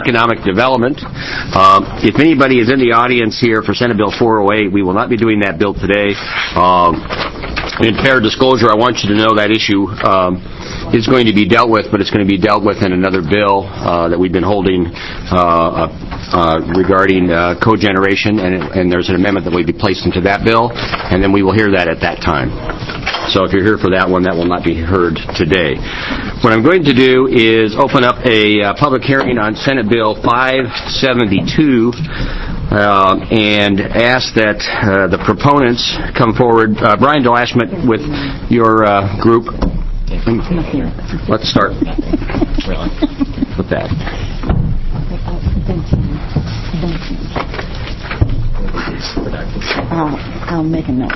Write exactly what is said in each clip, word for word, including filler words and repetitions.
economic development. Um, if anybody is in the audience here for Senate Bill four oh eight, we will not be doing that bill today. Um, in fair disclosure, I want you to know that issue um, is going to be dealt with, but it's going to be dealt with in another bill uh, that we've been holding uh, uh, regarding uh, cogeneration, and, and there's an amendment that will be placed into that bill, and then we will hear that at that time. So if you're here for that one, that will not be heard today. What I'm going to do is open up a uh, public hearing on Senate Bill five seventy-two uh, and ask that uh, the proponents come forward. Uh, Brian Delashmet with your uh, group. Let's start with that. I'll, I'll make a note.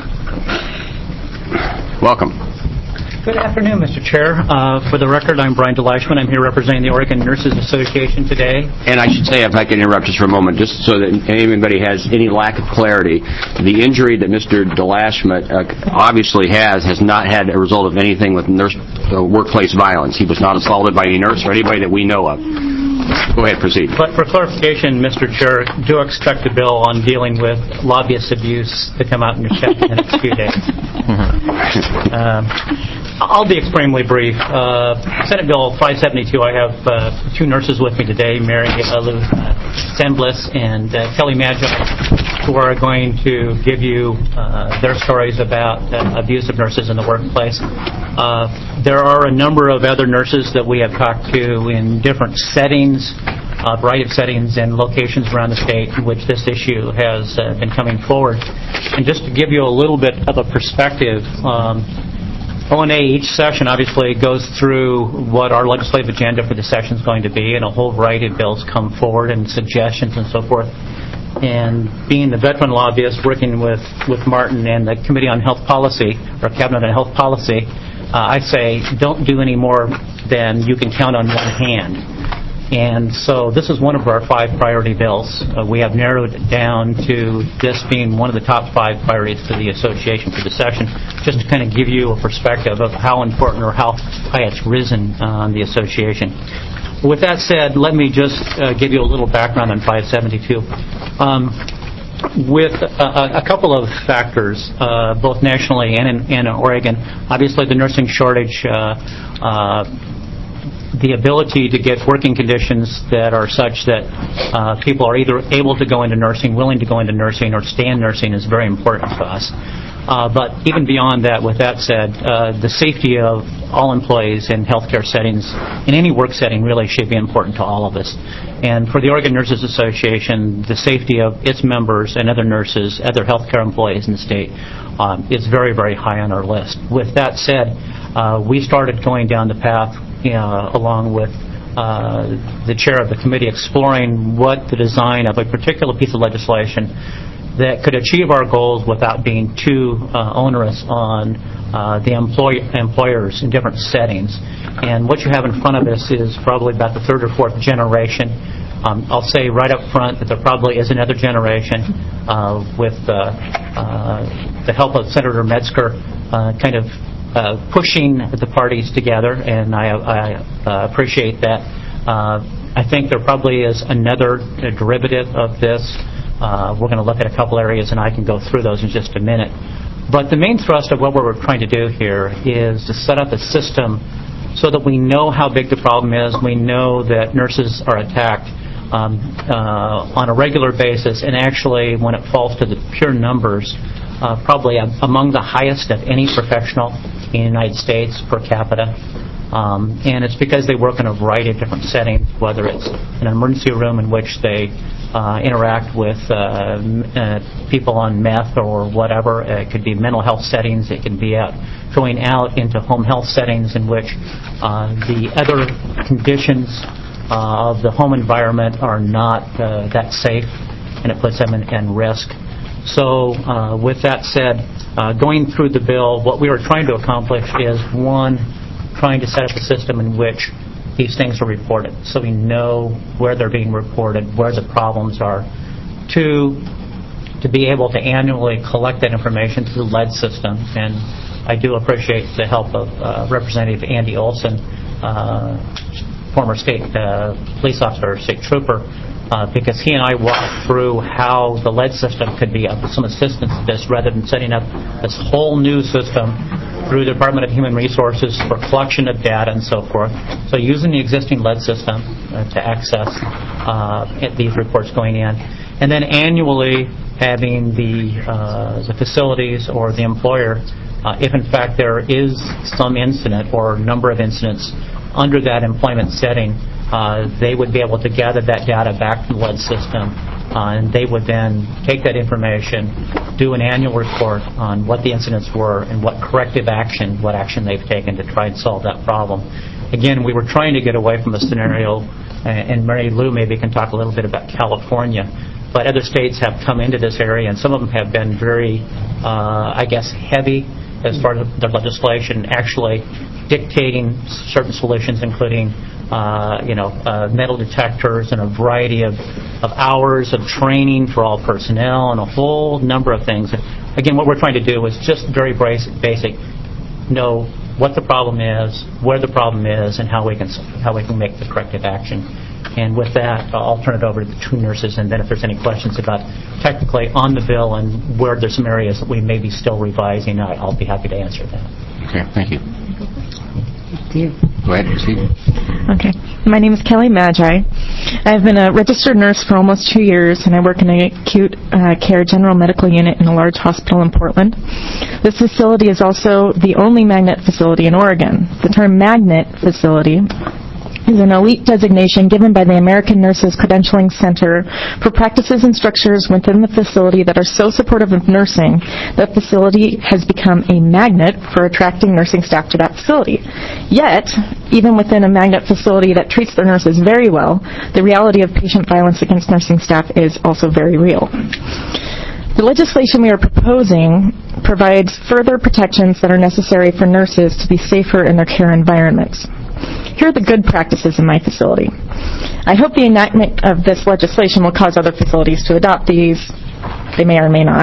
Welcome. Good afternoon, Mister Chair. Uh, for the record, I'm Brian Delashman. I'm here representing the Oregon Nurses Association today. And I should say, if I can interrupt just for a moment, just so that anybody has any lack of clarity, the injury that Mister Delashman uh, obviously has has not had a result of anything with nurse uh, workplace violence. He was not assaulted by any nurse or anybody that we know of. Go ahead, proceed. But for clarification, Mister Chair, do expect a bill on dealing with lobbyist abuse to come out in your check in the next few days. um, I'll be extremely brief. Uh, Senate Bill five seventy-two, I have uh, two nurses with me today, Mary Lou Semblis and uh, Kelly Magi, who are going to give you uh, their stories about uh, abuse of nurses in the workplace. Uh, there are a number of other nurses that we have talked to in different settings, a variety of settings and locations around the state in which this issue has uh, been coming forward. And just to give you a little bit of a perspective, um, O N A each session obviously goes through what our legislative agenda for the session is going to be, and a whole variety of bills come forward and suggestions and so forth. And being the veteran lobbyist working with, with Martin and the Committee on Health Policy, or Cabinet on Health Policy, uh, I say don't do any more than you can count on one hand. And so this is one of our five priority bills. Uh, we have narrowed it down to this being one of the top five priorities for the association for the session, just to kind of give you a perspective of how important or how high it's risen on uh, the association. With that said, let me just uh, give you a little background on five seventy-two. Um, with a, a couple of factors, uh, both nationally and in, and in Oregon, obviously the nursing shortage, uh, uh, the ability to get working conditions that are such that uh, people are either able to go into nursing, willing to go into nursing, or stay in nursing is very important to us. Uh, but even beyond that, with that said, uh, the safety of all employees in healthcare settings, in any work setting, really should be important to all of us. And for the Oregon Nurses Association, the safety of its members and other nurses, other healthcare employees in the state, um, is very, very high on our list. With that said, uh, we started going down the path Uh, along with uh, the chair of the committee, exploring what the design of a particular piece of legislation that could achieve our goals without being too uh, onerous on uh, the employ- employers in different settings. And what you have in front of us is probably about the third or fourth generation. Um, I'll say right up front that there probably is another generation uh, with uh, uh, the help of Senator Metzger uh, kind of Uh, pushing the parties together, and I, I uh, appreciate that. Uh, I think there probably is another uh, derivative of this. Uh, we're going to look at a couple areas, and I can go through those in just a minute. But the main thrust of what we're trying to do here is to set up a system so that we know how big the problem is. We know that nurses are attacked um, uh, on a regular basis, and actually, when it falls to the pure numbers, Uh, probably a, among the highest of any professional in the United States per capita. Um, and it's because they work in a variety of different settings, whether it's an emergency room in which they uh, interact with uh, uh, people on meth or whatever. It could be mental health settings. It can be out, going out into home health settings in which uh, the other conditions uh, of the home environment are not uh, that safe, and it puts them in, in risk. So uh, with that said, uh, going through the bill, what we were trying to accomplish is, one, trying to set up a system in which these things are reported so we know where they're being reported, where the problems are. Two, to be able to annually collect that information through lead system. And I do appreciate the help of uh, Representative Andy Olson uh, former state uh, police officer, state trooper, uh, because he and I walked through how the lead system could be of some assistance to this rather than setting up this whole new system through the Department of Human Resources for collection of data and so forth. So using the existing lead system uh, to access uh, these reports going in. And then annually having the, uh, the facilities or the employer, uh, if in fact there is some incident or number of incidents under that employment setting, uh, they would be able to gather that data back from the lead system, uh, and they would then take that information, do an annual report on what the incidents were and what corrective action, what action they've taken to try and solve that problem. Again, we were trying to get away from a scenario, uh, and Mary Lou maybe can talk a little bit about California, but other states have come into this area, and some of them have been very, uh, I guess, heavy as far as the legislation actually dictating certain solutions, including uh, you know, uh, metal detectors and a variety of, of hours of training for all personnel and a whole number of things. Again, what we're trying to do is just very basic, basic know what the problem is, where the problem is, and how we can how we can make the corrective action. And with that, I'll turn it over to the two nurses, and then if there's any questions about technically on the bill and where there's some areas that we may be still revising, I'll be happy to answer that. Okay, thank you. Thank you. Go ahead, proceed. Okay. My name is Kelly Magi. I've been a registered nurse for almost two years, and I work in an acute uh, care general medical unit in a large hospital in Portland. This facility is also the only magnet facility in Oregon. The term magnet facility is an elite designation given by the American Nurses Credentialing Center for practices and structures within the facility that are so supportive of nursing that the facility has become a magnet for attracting nursing staff to that facility. Yet, even within a magnet facility that treats their nurses very well, the reality of patient violence against nursing staff is also very real. The legislation we are proposing provides further protections that are necessary for nurses to be safer in their care environments. Here are the good practices in my facility. I hope the enactment of this legislation will cause other facilities to adopt these. They may or may not.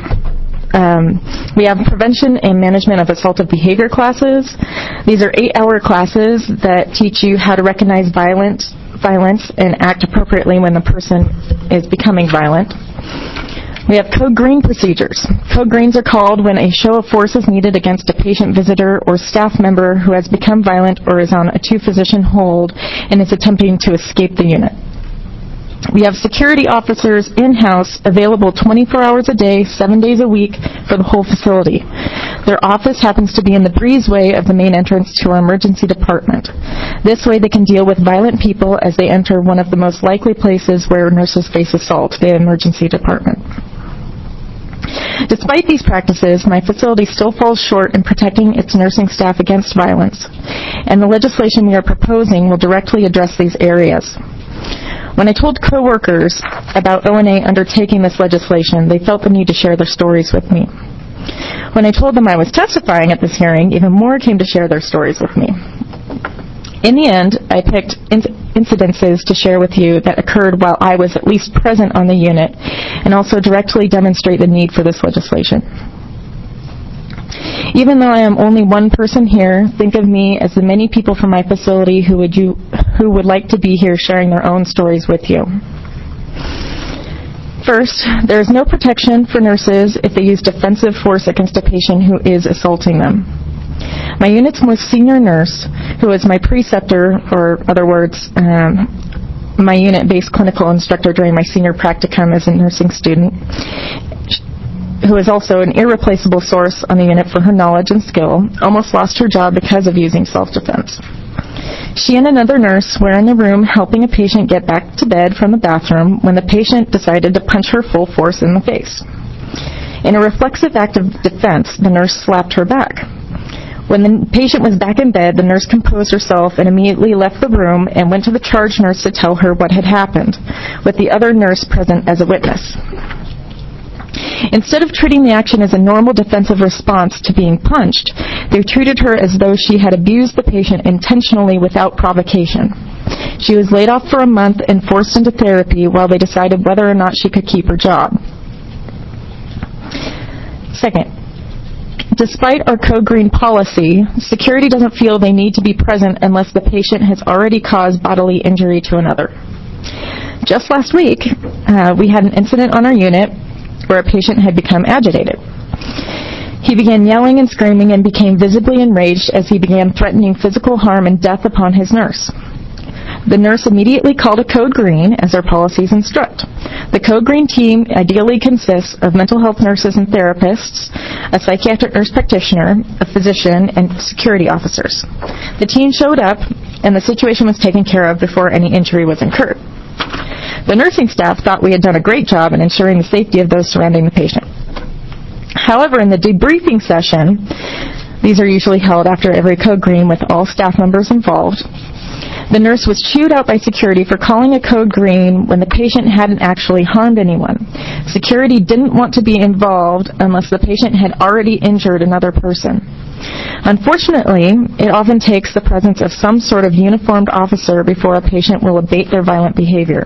Um, we have prevention and management of assaultive behavior classes. These are eight-hour classes that teach you how to recognize violent, violence and act appropriately when the person is becoming violent. We have code green procedures. Code greens are called when a show of force is needed against a patient visitor or staff member who has become violent or is on a two-physician hold and is attempting to escape the unit. We have security officers in-house available twenty-four hours a day, seven days a week for the whole facility. Their office happens to be in the breezeway of the main entrance to our emergency department. This way they can deal with violent people as they enter one of the most likely places where nurses face assault, the emergency department. Despite these practices, my facility still falls short in protecting its nursing staff against violence, and the legislation we are proposing will directly address these areas. When I told coworkers about O N A undertaking this legislation, they felt the need to share their stories with me. When I told them I was testifying at this hearing, even more came to share their stories with me. In the end, I picked inc- incidences to share with you that occurred while I was at least present on the unit and also directly demonstrate the need for this legislation. Even though I am only one person here, think of me as the many people from my facility who would, you, who would like to be here sharing their own stories with you. First, there is no protection for nurses if they use defensive force against a patient who is assaulting them. My unit's most senior nurse, who is my preceptor, or other words, um, my unit-based clinical instructor during my senior practicum as a nursing student, who is also an irreplaceable source on the unit for her knowledge and skill, almost lost her job because of using self-defense. She and another nurse were in the room helping a patient get back to bed from the bathroom when the patient decided to punch her full force in the face. In a reflexive act of defense, the nurse slapped her back. When the patient was back in bed, the nurse composed herself and immediately left the room and went to the charge nurse to tell her what had happened, with the other nurse present as a witness. Instead of treating the action as a normal defensive response to being punched, they treated her as though she had abused the patient intentionally without provocation. She was laid off for a month and forced into therapy while they decided whether or not she could keep her job. Second, Despite our Code Green policy, security doesn't feel they need to be present unless the patient has already caused bodily injury to another. Just last week, uh, we had an incident on our unit where a patient had become agitated. He began yelling and screaming and became visibly enraged as he began threatening physical harm and death upon his nurse. The nurse immediately called a Code Green, as our policies instruct. The Code Green team ideally consists of mental health nurses and therapists, a psychiatric nurse practitioner, a physician, and security officers. The team showed up, and the situation was taken care of before any injury was incurred. The nursing staff thought we had done a great job in ensuring the safety of those surrounding the patient. However, in the debriefing session, these are usually held after every Code Green with all staff members involved, the nurse was chewed out by security for calling a Code Green when the patient hadn't actually harmed anyone. Security didn't want to be involved unless the patient had already injured another person. Unfortunately, it often takes the presence of some sort of uniformed officer before a patient will abate their violent behavior.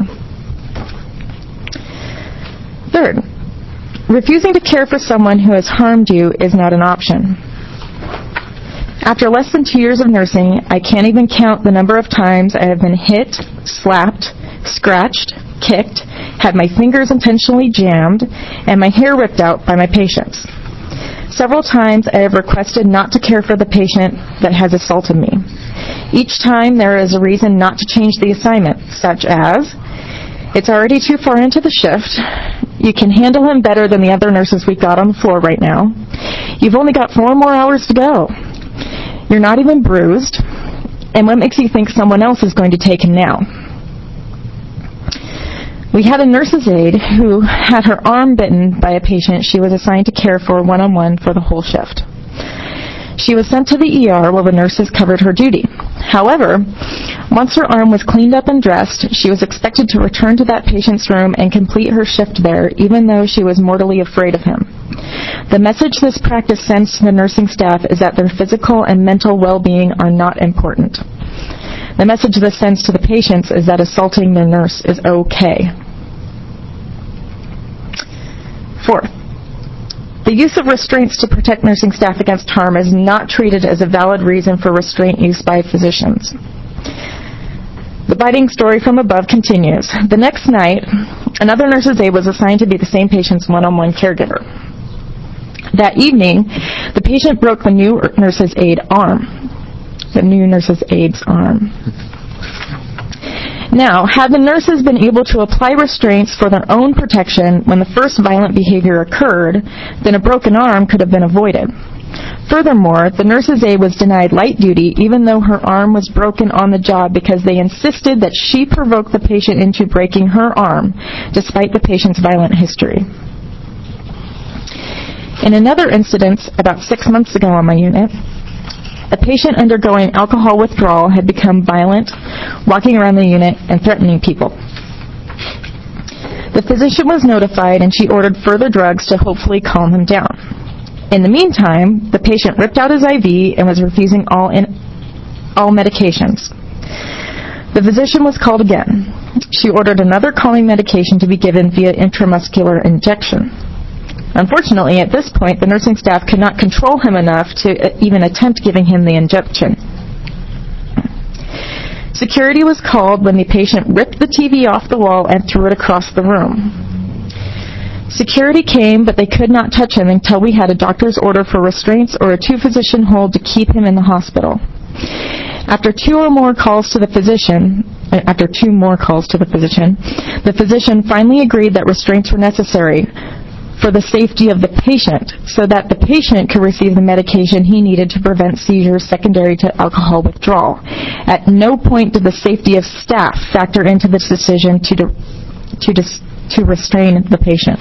Third, refusing to care for someone who has harmed you is not an option. After less than two years of nursing, I can't even count the number of times I have been hit, slapped, scratched, kicked, had my fingers intentionally jammed, and my hair ripped out by my patients. Several times I have requested not to care for the patient that has assaulted me. Each time there is a reason not to change the assignment, such as, it's already too far into the shift, you can handle him better than the other nurses we've got on the floor right now, you've only got four more hours to go, you're not even bruised, and what makes you think someone else is going to take him now? We had a nurse's aide who had her arm bitten by a patient she was assigned to care for one-on-one for the whole shift. She was sent to the E R while the nurses covered her duty. However, once her arm was cleaned up and dressed, she was expected to return to that patient's room and complete her shift there, even though she was mortally afraid of him. The message this practice sends to the nursing staff is that their physical and mental well-being are not important. The message this sends to the patients is that assaulting their nurse is okay. Fourth, the use of restraints to protect nursing staff against harm is not treated as a valid reason for restraint use by physicians. The biting story from above continues. The next night, another nurse's aide was assigned to be the same patient's one-on-one caregiver. That evening, the patient broke the new nurse's aide arm. The new nurse's aide's arm. Now, had the nurses been able to apply restraints for their own protection when the first violent behavior occurred, then a broken arm could have been avoided. Furthermore, the nurse's aide was denied light duty even though her arm was broken on the job because they insisted that she provoked the patient into breaking her arm, despite the patient's violent history. In another incident, about six months ago on my unit, a patient undergoing alcohol withdrawal had become violent, walking around the unit and threatening people. The physician was notified and she ordered further drugs to hopefully calm him down. In the meantime, the patient ripped out his I V and was refusing all, in, all medications. The physician was called again. She ordered another calming medication to be given via intramuscular injection. Unfortunately, at this point, the nursing staff could not control him enough to even attempt giving him the injection. Security was called when the patient ripped the T V off the wall and threw it across the room. Security came, but they could not touch him until we had a doctor's order for restraints or a two-physician hold to keep him in the hospital. After two or more calls to the physician, after two more calls to the physician, the physician finally agreed that restraints were necessary for the safety of the patient, so that the patient could receive the medication he needed to prevent seizures secondary to alcohol withdrawal. At no point did the safety of staff factor into this decision to to, to restrain the patient.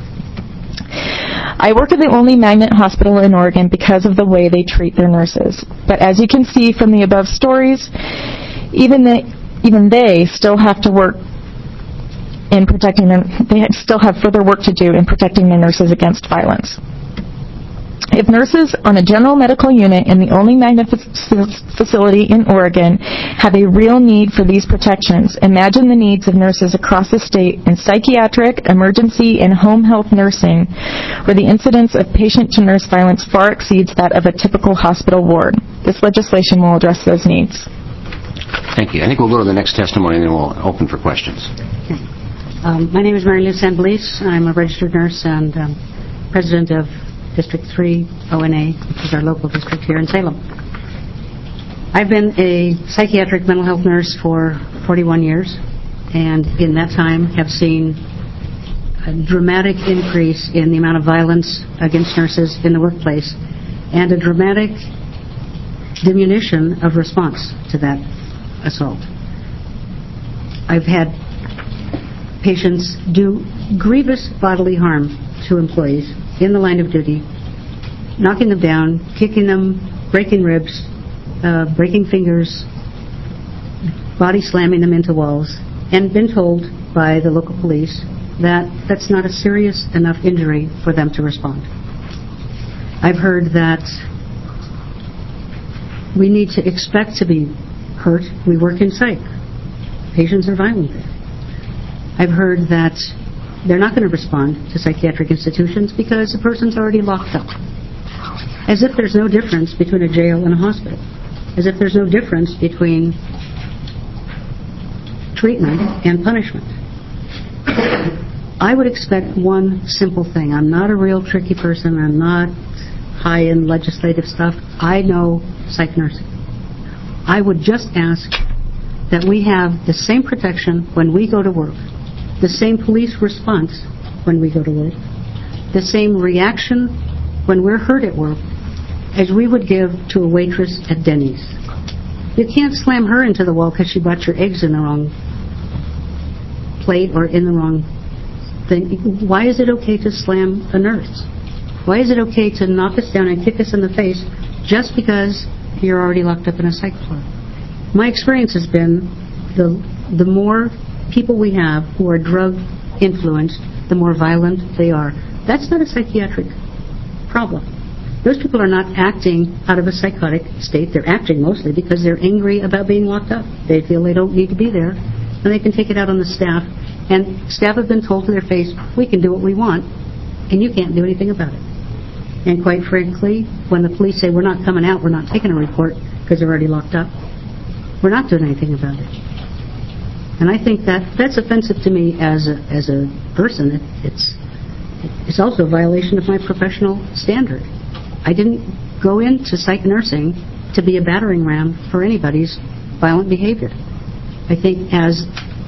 I work at the only magnet hospital in Oregon because of the way they treat their nurses. But as you can see from the above stories, even they, even they still have to work in protecting them, they still have further work to do in protecting their nurses against violence. If nurses on a general medical unit in the only magnet facility in Oregon have a real need for these protections, imagine the needs of nurses across the state in psychiatric, emergency, and home health nursing, where the incidence of patient-to-nurse violence far exceeds that of a typical hospital ward. This legislation will address those needs. Thank you. I think we'll go to the next testimony and then we'll open for questions. Okay. Um, my name is Mary Lou Sanbeliz. I'm a registered nurse and um, president of District three O N A, which is our local district here in Salem. I've been a psychiatric mental health nurse for forty-one years, and in that time have seen a dramatic increase in the amount of violence against nurses in the workplace and a dramatic diminution of response to that assault. I've had patients do grievous bodily harm to employees in the line of duty, knocking them down, kicking them, breaking ribs, uh, breaking fingers, body slamming them into walls, and been told by the local police that that's not a serious enough injury for them to respond. I've heard that we need to expect to be hurt. We work in psych. Patients are violent there. I've heard that they're not going to respond to psychiatric institutions because the person's already locked up. As if there's no difference between a jail and a hospital. As if there's no difference between treatment and punishment. I would expect one simple thing. I'm not a real tricky person. I'm not high in legislative stuff. I know psych nursing. I would just ask that we have the same protection when we go to work, the same police response when we go to work, the same reaction when we're hurt at work as we would give to a waitress at Denny's. You can't slam her into the wall because she brought your eggs in the wrong plate or in the wrong thing. Why is it okay to slam a nurse? Why is it okay to knock us down and kick us in the face just because you're already locked up in a psych ward? My experience has been the the more people we have who are drug influenced, the more violent they are. That's not a psychiatric problem. Those people are not acting out of a psychotic state. They're acting mostly because they're angry about being locked up. They feel they don't need to be there, and they can take it out on the staff. And staff have been told to their face, we can do what we want, and you can't do anything about it. And quite frankly, when the police say, we're not coming out, we're not taking a report because they're already locked up, we're not doing anything about it. And I think that that's offensive to me as a, as a person. It, it's, it's also a violation of my professional standard. I didn't go into psych nursing to be a battering ram for anybody's violent behavior. I think as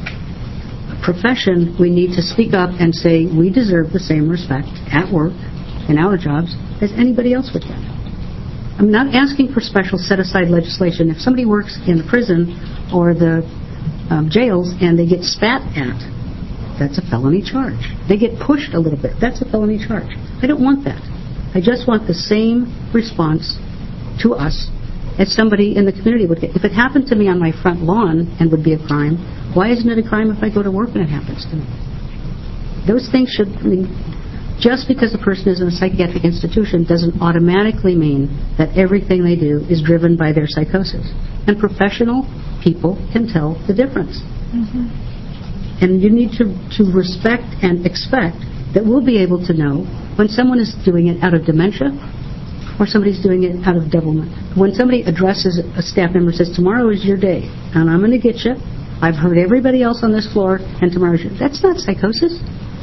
a profession, we need to speak up and say we deserve the same respect at work, in our jobs, as anybody else would get. I'm not asking for special set-aside legislation. If somebody works in the prison or the um, jails and they get spat at, that's a felony charge. They get pushed a little bit, that's a felony charge. I don't want that. I just want the same response to us as somebody in the community would get. If it happened to me on my front lawn and would be a crime, why isn't it a crime if I go to work and it happens to me? Those things should, I mean, just because a person is in a psychiatric institution doesn't automatically mean that everything they do is driven by their psychosis. And professional people can tell the difference. Mm-hmm. And you need to, to respect and expect that we'll be able to know when someone is doing it out of dementia or somebody's doing it out of devilment. When somebody addresses a staff member and says, tomorrow is your day, and I'm going to get you, I've heard everybody else on this floor, and tomorrow's your day. That's not psychosis.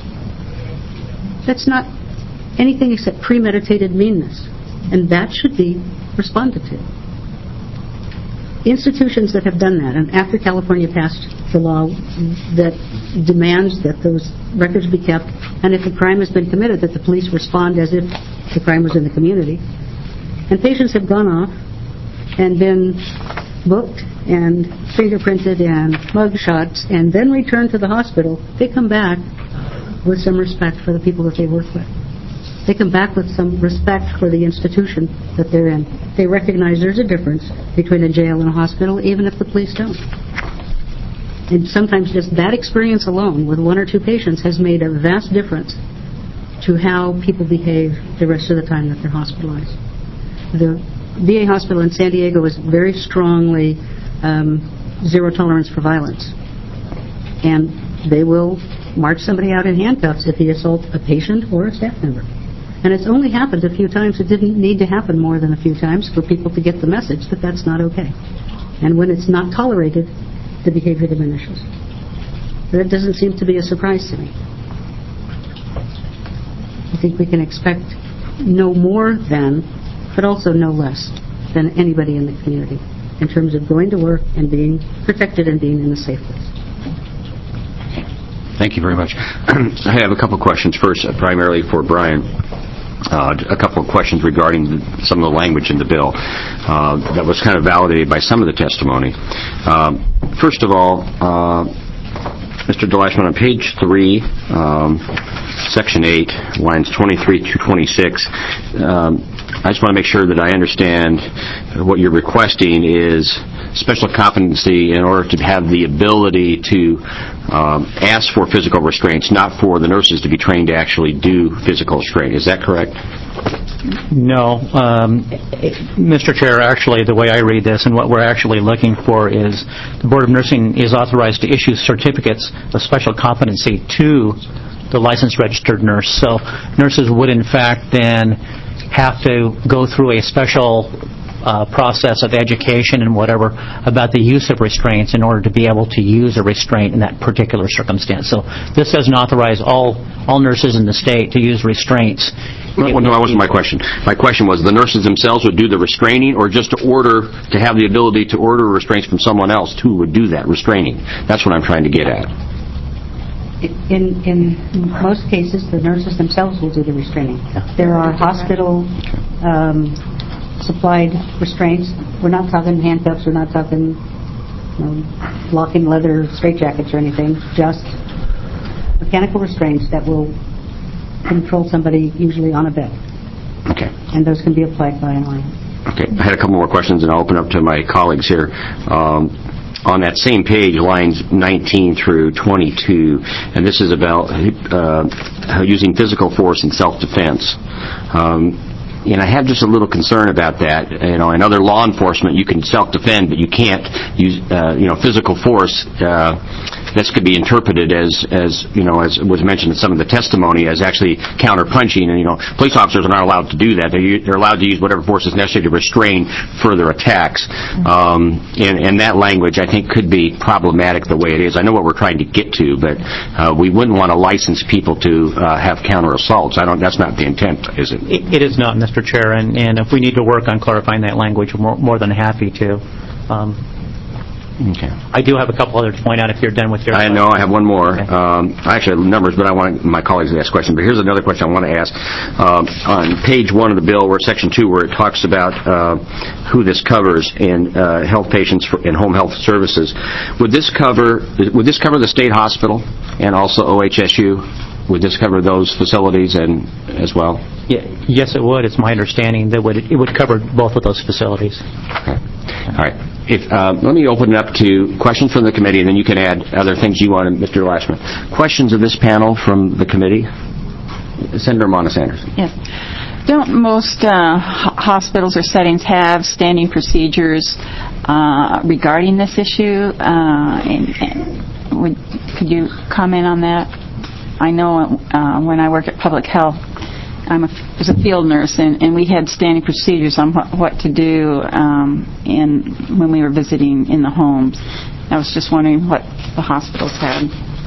That's not anything except premeditated meanness. And that should be responded to. Institutions that have done that, and after California passed the law that demands that those records be kept, and if a crime has been committed, that the police respond as if the crime was in the community. And patients have gone off and been booked and fingerprinted and mug shots and then returned to the hospital. They come back with some respect for the people that they work with. They come back with some respect for the institution that they're in. They recognize there's a difference between a jail and a hospital, even if the police don't. And sometimes just that experience alone with one or two patients has made a vast difference to how people behave the rest of the time that they're hospitalized. The V A hospital in San Diego is very strongly um, zero tolerance for violence. And they will march somebody out in handcuffs if he assaults a patient or a staff member. And it's only happened a few times. It didn't need to happen more than a few times for people to get the message that that's not okay. And when it's not tolerated, the behavior diminishes. That doesn't seem to be a surprise to me. I think we can expect no more than, but also no less than anybody in the community in terms of going to work and being protected and being in a safe place. Thank you very much. I have a couple of questions. First, uh, primarily for Brian. Uh, a couple of questions regarding the, some of the language in the bill uh, that was kind of validated by some of the testimony. Um, first of all, uh, Mister DeLashman, on page three, um, section eight, lines twenty-three to twenty-six, um, I just want to make sure that I understand what you're requesting is special competency in order to have the ability to um, ask for physical restraints, not for the nurses to be trained to actually do physical restraint. Is that correct? No. Um, Mister Chair, actually, the way I read this and what we're actually looking for is the Board of Nursing is authorized to issue certificates of special competency to the licensed registered nurse. So nurses would, in fact, then have to go through a special uh, process of education and whatever about the use of restraints in order to be able to use a restraint in that particular circumstance. So this doesn't authorize all, all nurses in the state to use restraints. Well, no, that wasn't my question. My question was the nurses themselves would do the restraining, or just to order, to have the ability to order restraints from someone else who would do that restraining. That's what I'm trying to get at. In, in most cases, the nurses themselves will do the restraining. There are hospital um, supplied restraints. We're not talking handcuffs. We're not talking you know, locking leather straitjackets or anything. Just mechanical restraints that will control somebody usually on a bed. Okay. And those can be applied by an line. Okay. I had a couple more questions, and I'll open up to my colleagues here. Um, on that same page, lines nineteen through twenty-two, and this is about uh, using physical force in self-defense. Um, and I have just a little concern about that. You know, in other law enforcement, you can self-defend, but you can't use, uh, you know, physical force. Uh, this could be interpreted as, as, you know, as was mentioned in some of the testimony, as actually counter-punching. And, you know, police officers are not allowed to do that. They're, they're allowed to use whatever force is necessary to restrain further attacks. Um, and, and that language, I think, could be problematic the way it is. I know what we're trying to get to, but uh, we wouldn't want to license people to uh, have counter-assaults. I don't. That's not the intent, is it? It, it is not, Mister Chair, and, and if we need to work on clarifying that language, we're more, more than happy to. Um, Okay. I do have a couple other to point out if you're done with your... I know. I have one more. Okay. Um, I actually have numbers, but I want my colleagues to ask questions. But here's another question I want to ask. Um, on page one of the bill, where section two, where it talks about uh, who this covers in uh, health patients for, in home health services, would this cover would this cover the state hospital and also O H S U? Would this cover those facilities and as well? Yeah, yes, it would. It's my understanding that would it would cover both of those facilities. Okay. All right. If, uh, let me open it up to questions from the committee, and then you can add other things you want, Mister Lashman. Questions of this panel from the committee? Senator Montesanders. Yes. Don't most uh, hospitals or settings have standing procedures uh, regarding this issue? Uh, and, and would, could you comment on that? I know uh, when I work at Public Health, I'm a, was a field nurse, and, and we had standing procedures on what, what to do um, in when we were visiting in the homes. I was just wondering what the hospitals had,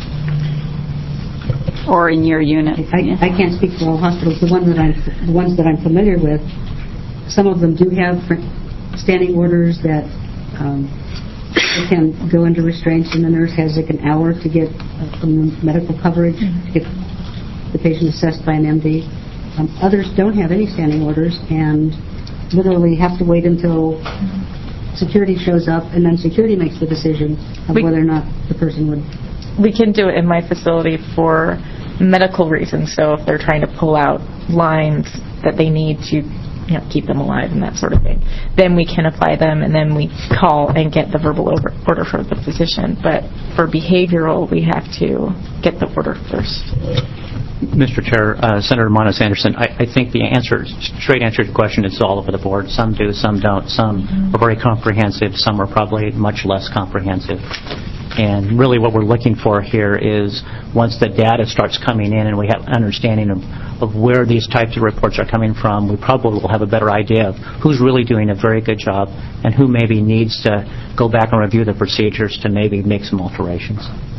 or in your unit. I, I can't speak for all hospitals. The ones that I'm, the ones that I'm familiar with, some of them do have standing orders that um, they can go into restraints, and the nurse has like an hour to get uh, medical coverage, to get the patient assessed by an M D. Um, others don't have any standing orders and literally have to wait until security shows up, and then security makes the decision of we, whether or not the person would. We can do it in my facility for medical reasons. So if they're trying to pull out lines that they need to, you know, keep them alive and that sort of thing, then we can apply them, and then we call and get the verbal over, order from the physician. But for behavioral, we have to get the order first. Mister Chair, uh, Senator Monas Anderson, I, I think the answer, straight answer to the question is all over the board. Some do, some don't. Some are very comprehensive. Some are probably much less comprehensive. And really what we're looking for here is once the data starts coming in and we have an understanding of, of where these types of reports are coming from, we probably will have a better idea of who's really doing a very good job and who maybe needs to go back and review the procedures to maybe make some alterations.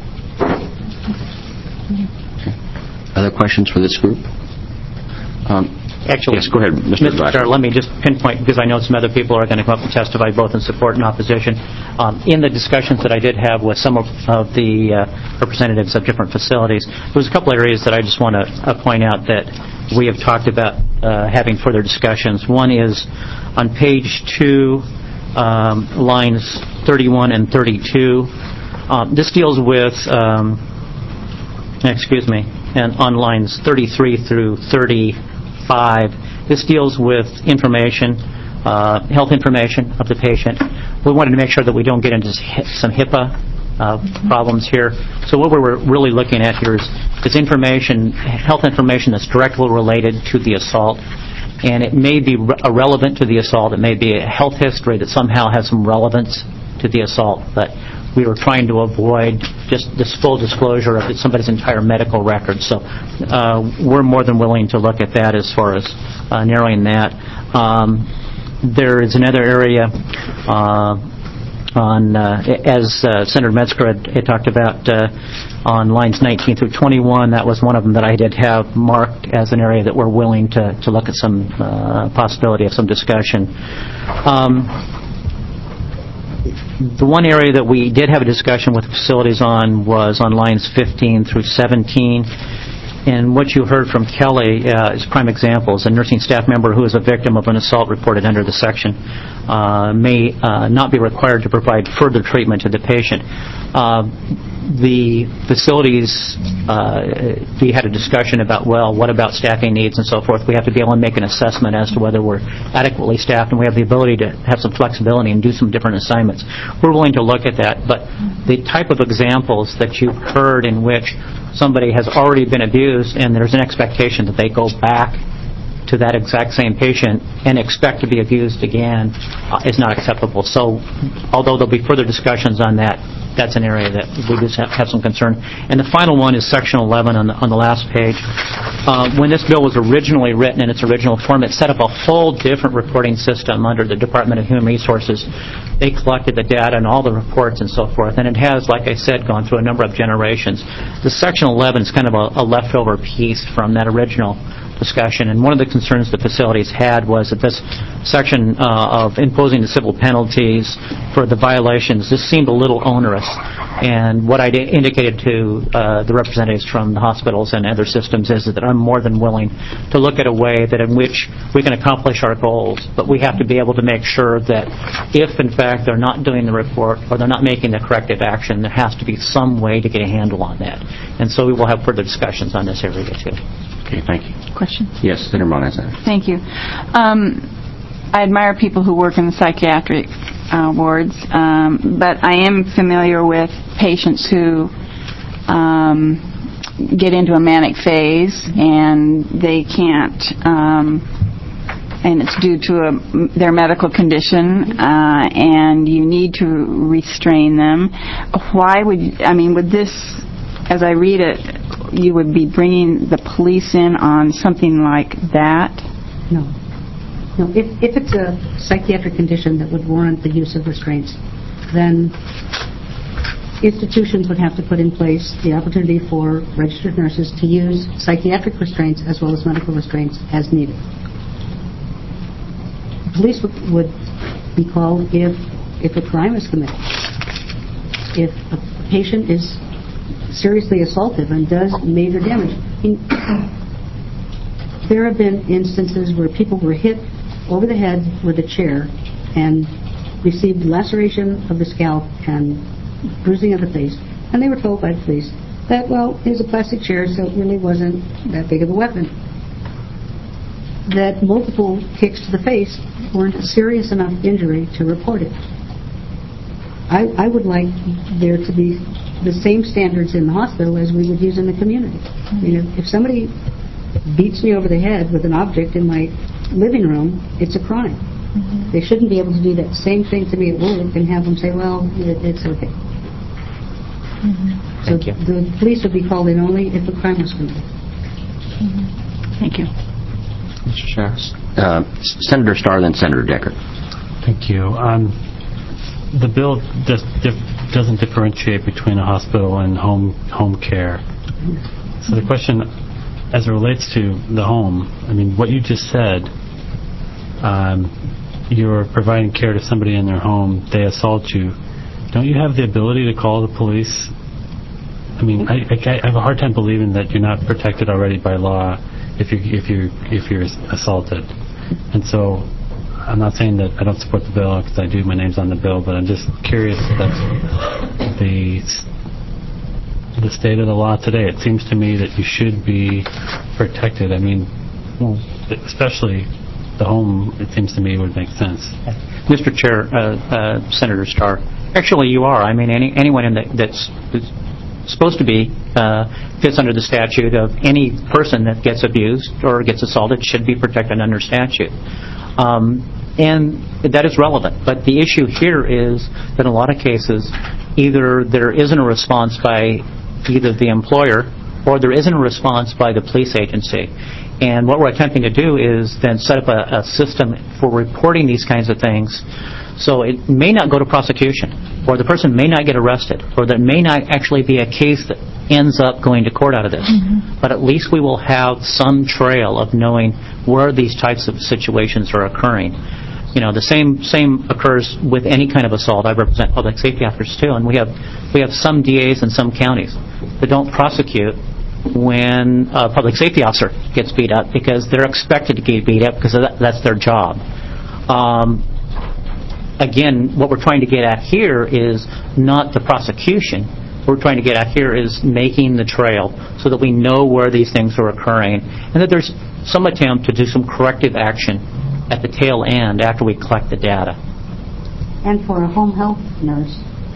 Other questions for this group? Um, Actually, yes, go ahead, Mister Mister Chair, let me just pinpoint, because I know some other people are going to come up and testify both in support and opposition. Um, in the discussions that I did have with some of, of the uh, representatives of different facilities, there was a couple areas that I just want to uh, point out that we have talked about uh, having further discussions. One is on page two, um, lines thirty-one and thirty-two. Um, this deals with, um, excuse me, and on lines thirty-three through thirty-five, this deals with information, uh, health information of the patient. We wanted to make sure that we don't get into some HIPAA uh, problems here. So what we're really looking at here is, is information, health information that's directly related to the assault. And it may be re- irrelevant to the assault. It may be a health history that somehow has some relevance to the assault. But we were trying to avoid just this full disclosure of somebody's entire medical record. So uh, we're more than willing to look at that as far as uh, narrowing that. Um, there is another area uh, on, uh, as uh, Senator Metzger had, had talked about, uh, on lines nineteen through twenty-one. That was one of them that I did have marked as an area that we're willing to, to look at some uh, possibility of some discussion. Um, The one area that we did have a discussion with facilities on was on lines fifteen through seventeen. And what you heard from Kelly uh, is prime examples. A nursing staff member who is a victim of an assault reported under the section uh, may uh, not be required to provide further treatment to the patient. Uh, the facilities, uh, we had a discussion about, well, what about staffing needs and so forth. We have to be able to make an assessment as to whether we're adequately staffed, and we have the ability to have some flexibility and do some different assignments. We're willing to look at that, but the type of examples that you've heard in which somebody has already been abused and there's an expectation that they go back to that exact same patient and expect to be abused again uh, is not acceptable. So although there'll be further discussions on that, that's an area that we just have, have some concern. And the final one is Section eleven on the, on the last page. Uh, when this bill was originally written in its original form, it set up a whole different reporting system under the Department of Human Resources. They collected the data and all the reports and so forth, and it has, like I said, gone through a number of generations. The Section eleven is kind of a, a leftover piece from that original discussion, and one of the concerns the facilities had was that this section uh, of imposing the civil penalties for the violations, this seemed a little onerous. And what I indicated to uh, the representatives from the hospitals and other systems is that I'm more than willing to look at a way that in which we can accomplish our goals, but we have to be able to make sure that if, in fact, they're not doing the report or they're not making the corrective action, there has to be some way to get a handle on that. And so we will have further discussions on this area, too. Okay, thank you. Question? Yes, Senator Monas. Thank you. Um, I admire people who work in the psychiatric uh, wards, um, but I am familiar with patients who um, get into a manic phase and they can't, um, and it's due to a, their medical condition, uh, and you need to restrain them. Why would, you, I mean, would this, as I read it, you would be bringing the police in on something like that? No. No. If, if it's a psychiatric condition that would warrant the use of restraints, then institutions would have to put in place the opportunity for registered nurses to use psychiatric restraints as well as medical restraints as needed. Police would, would be called if, if a crime is committed. If a patient is seriously assaultive and does major damage. I mean, there have been instances where people were hit over the head with a chair and received laceration of the scalp and bruising of the face, and they were told by the police that, well, it was a plastic chair, so it really wasn't that big of a weapon. That multiple kicks to the face weren't a serious enough injury to report it. I, I would like there to be the same standards in the hospital as we would use in the community. You know, if somebody beats me over the head with an object in my living room, it's a crime. Mm-hmm. They shouldn't be able to do that same thing to me at work and have them say, well, it, it's okay. Mm-hmm. So Thank you. The police would be called in only if a crime was committed. Mm-hmm. Thank you. Mister Chair. Uh, Senator Starr, then Senator Decker. Thank you. Um, the bill does, dif- doesn't differentiate between a hospital and home home care. So the question, as it relates to the home, I mean, what you just said, um, you're providing care to somebody in their home, they assault you. Don't you have the ability to call the police? I mean, I, I, I have a hard time believing that you're not protected already by law if you if you if you're assaulted. And so, I'm not saying that I don't support the bill because I do. My name's on the bill, but I'm just curious if that's the the state of the law today. It seems to me that you should be protected. I mean, well, especially the home. It seems to me would make sense. Mister Chair, uh, uh, Senator Starr, actually you are. I mean, any, anyone in the, that's, that's supposed to be uh, fits under the statute of any person that gets abused or gets assaulted should be protected under statute. Um, and that is relevant. But the issue here is that in a lot of cases, either there isn't a response by either the employer or there isn't a response by the police agency. And what we're attempting to do is then set up a, a system for reporting these kinds of things. So it may not go to prosecution, or the person may not get arrested, or there may not actually be a case that ends up going to court out of this. Mm-hmm. But at least we will have some trail of knowing where these types of situations are occurring. You know, the same same occurs with any kind of assault. I represent public safety officers too, and we have we have some D As in some counties that don't prosecute when a public safety officer gets beat up because they're expected to get beat up because that, that's their job. Um, again, what we're trying to get at here is not the prosecution. What we're trying to get at here is making the trail so that we know where these things are occurring and that there's some attempt to do some corrective action at the tail end after we collect the data. And for a home health nurse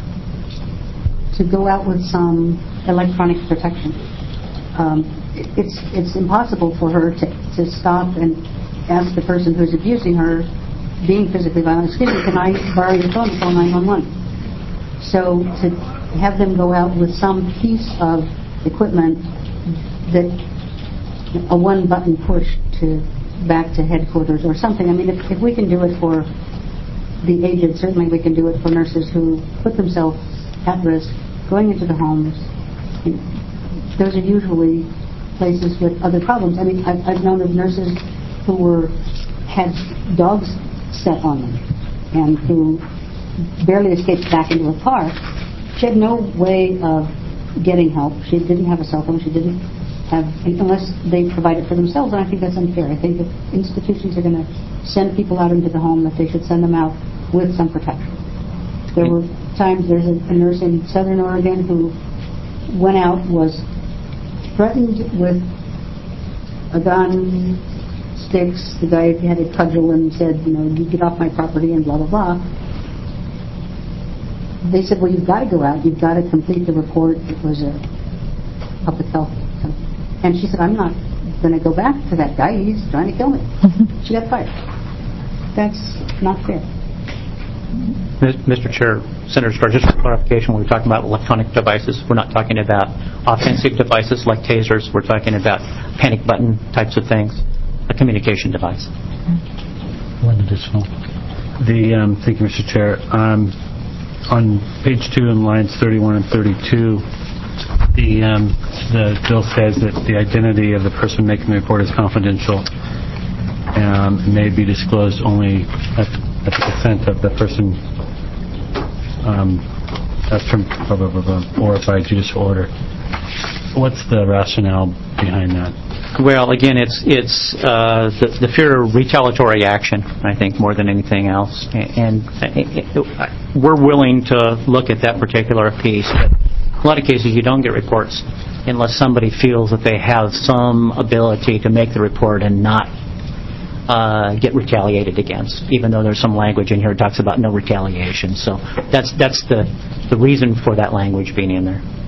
to go out with some electronic protection. Um, it's it's impossible for her to, to stop and ask the person who's abusing her, being physically violent, excuse me, can I borrow your phone to call nine one one? So to have them go out with some piece of equipment that a one-button push to back to headquarters or something. I mean, if, if we can do it for the aged, certainly we can do it for nurses who put themselves at risk, going into the homes. Those are usually places with other problems. I mean, I've, I've known of nurses who were had dogs set on them and who barely escaped back into a car. She had no way of getting help. She didn't have a cell phone. She didn't have, unless they provide it for themselves, and I think that's unfair. I think if institutions are going to send people out into the home, that they should send them out with some protection. There were times, there's a, a nurse in Southern Oregon who went out, was threatened with a gun, sticks. The guy had a cudgel and said, you know, you get off my property and blah, blah, blah. They said, well, you've got to go out. You've got to complete the report. It was a public health. And she said, I'm not going to go back to that guy. He's trying to kill me. Mm-hmm. She got fired. That's not fair. Mister Chair, Senator Starr, just for clarification, when we're talking about electronic devices, we're not talking about offensive devices like tasers. We're talking about panic button types of things, a communication device. One additional. The, um, thank you, Mister Chair. Um, on page two in lines thirty-one and thirty-two, the, um, the bill says that the identity of the person making the report is confidential and may be disclosed only at, at the consent of the person um, that's from blah, blah, blah, blah, or by judicial order. What's the rationale behind that? Well, again, it's it's uh, the, the fear of retaliatory action, I think, more than anything else. And, and it, it, we're willing to look at that particular piece. But in a lot of cases, you don't get reports unless somebody feels that they have some ability to make the report and not uh, get retaliated against, even though there's some language in here that talks about no retaliation. So that's that's the, the reason for that language being in there.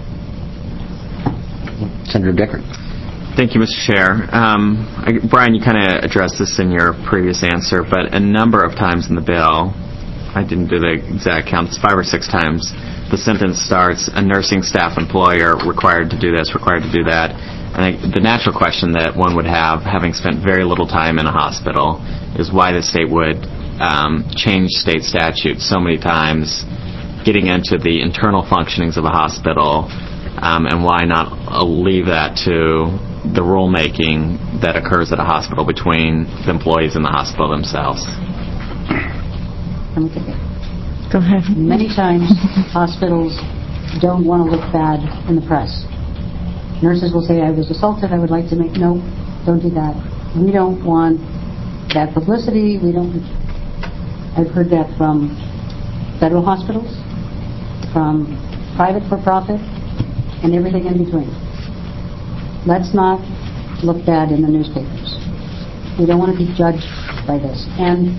Senator Deckard. Thank you, Mister Chair. Um, I, Brian, you kind of addressed this in your previous answer, but a number of times in the bill, I didn't do the exact count, it's five or six times, the sentence starts, a nursing staff employer required to do this, required to do that. I think the natural question that one would have, having spent very little time in a hospital, is why the state would um, change state statutes so many times, getting into the internal functionings of a hospital, um, and why not uh, leave that to the rulemaking that occurs at a hospital between the employees and the hospital themselves. Let me take it. Go ahead. Many times, hospitals don't want to look bad in the press. Nurses will say, I was assaulted, I would like to make, no, don't do that. We don't want bad publicity, we don't, I've heard that from federal hospitals, from private for-profit, and everything in between. Let's not look bad in the newspapers. We don't want to be judged by this. And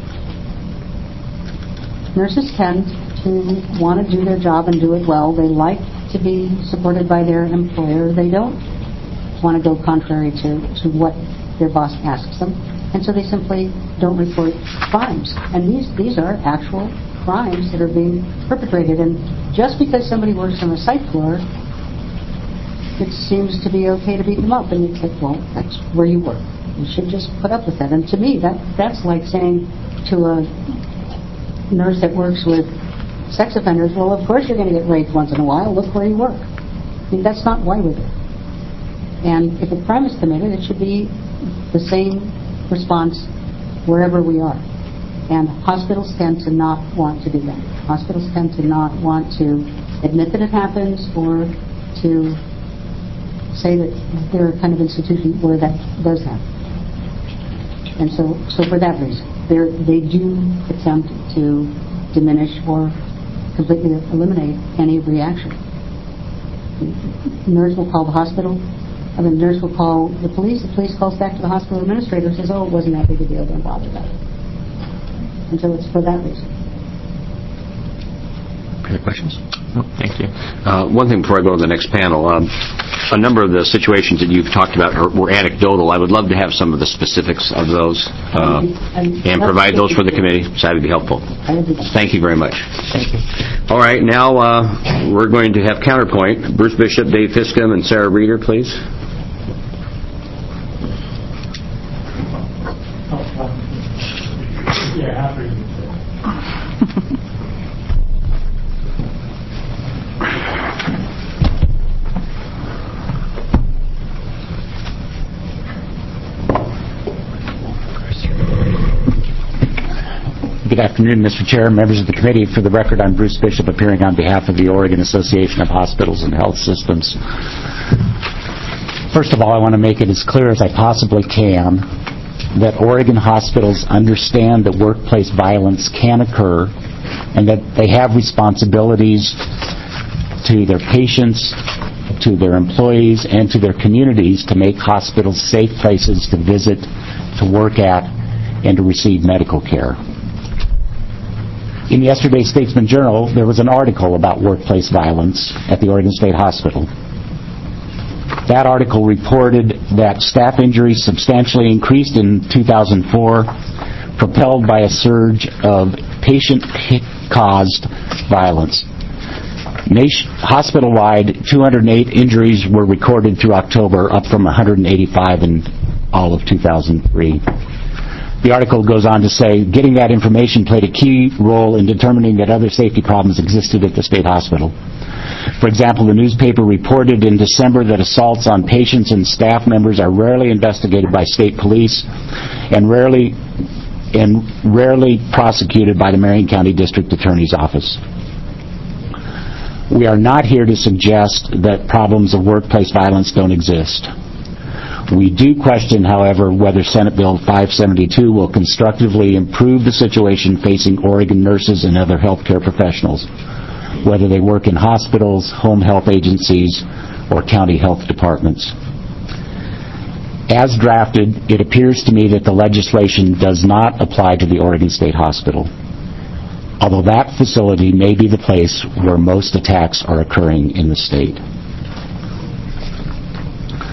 nurses tend to want to do their job and do it well. They like to be supported by their employer. They don't want to go contrary to, to what their boss asks them. And so they simply don't report crimes. And these, these are actual crimes that are being perpetrated. And just because somebody works on the site floor, it seems to be okay to beat them up. And it's like, well, that's where you work. You should just put up with that. And to me, that that's like saying to a nurse that works with sex offenders, well, of course you're going to get raped once in a while. Look where you work. I mean, that's not why we're there. And if a crime is committed, it should be the same response wherever we are. And hospitals tend to not want to do that. Hospitals tend to not want to admit that it happens or to say that they're a kind of institution where that does happen. And so, so for that reason, they do attempt to diminish or completely eliminate any reaction. The nurse will call the hospital, I mean, the nurse will call the police, the police calls back to the hospital administrator and says, oh, it wasn't that big a deal, don't bother about it. And so it's for that reason. Any questions? No, thank you. Uh, one thing before I go to the next panel, um, a number of the situations that you've talked about are, were anecdotal. I would love to have some of the specifics of those uh, and provide those for the committee, so that would be helpful. Thank you very much. Thank you. All right, now uh, we're going to have counterpoint. Bruce Bishop, Dave Fiscum, and Sarah Reeder, please. Yeah, happy. Good afternoon, Mister Chair, members of the committee. For the record, I'm Bruce Bishop, appearing on behalf of the Oregon Association of Hospitals and Health Systems. First of all, I want to make it as clear as I possibly can that Oregon hospitals understand that workplace violence can occur and that they have responsibilities to their patients, to their employees, and to their communities to make hospitals safe places to visit, to work at, and to receive medical care. In yesterday's Statesman Journal, there was an article about workplace violence at the Oregon State Hospital. That article reported that staff injuries substantially increased in two thousand four, propelled by a surge of patient-caused violence. Nation, hospital-wide, two hundred eight injuries were recorded through October, up from one hundred eighty-five in all of two thousand three. The article goes on to say, getting that information played a key role in determining that other safety problems existed at the state hospital. For example, the newspaper reported in December that assaults on patients and staff members are rarely investigated by state police and rarely and rarely prosecuted by the Marion County District Attorney's Office. We are not here to suggest that problems of workplace violence don't exist. We do question, however, whether Senate Bill five seventy-two will constructively improve the situation facing Oregon nurses and other healthcare professionals, whether they work in hospitals, home health agencies, or county health departments. As drafted, it appears to me that the legislation does not apply to the Oregon State Hospital, although that facility may be the place where most attacks are occurring in the state.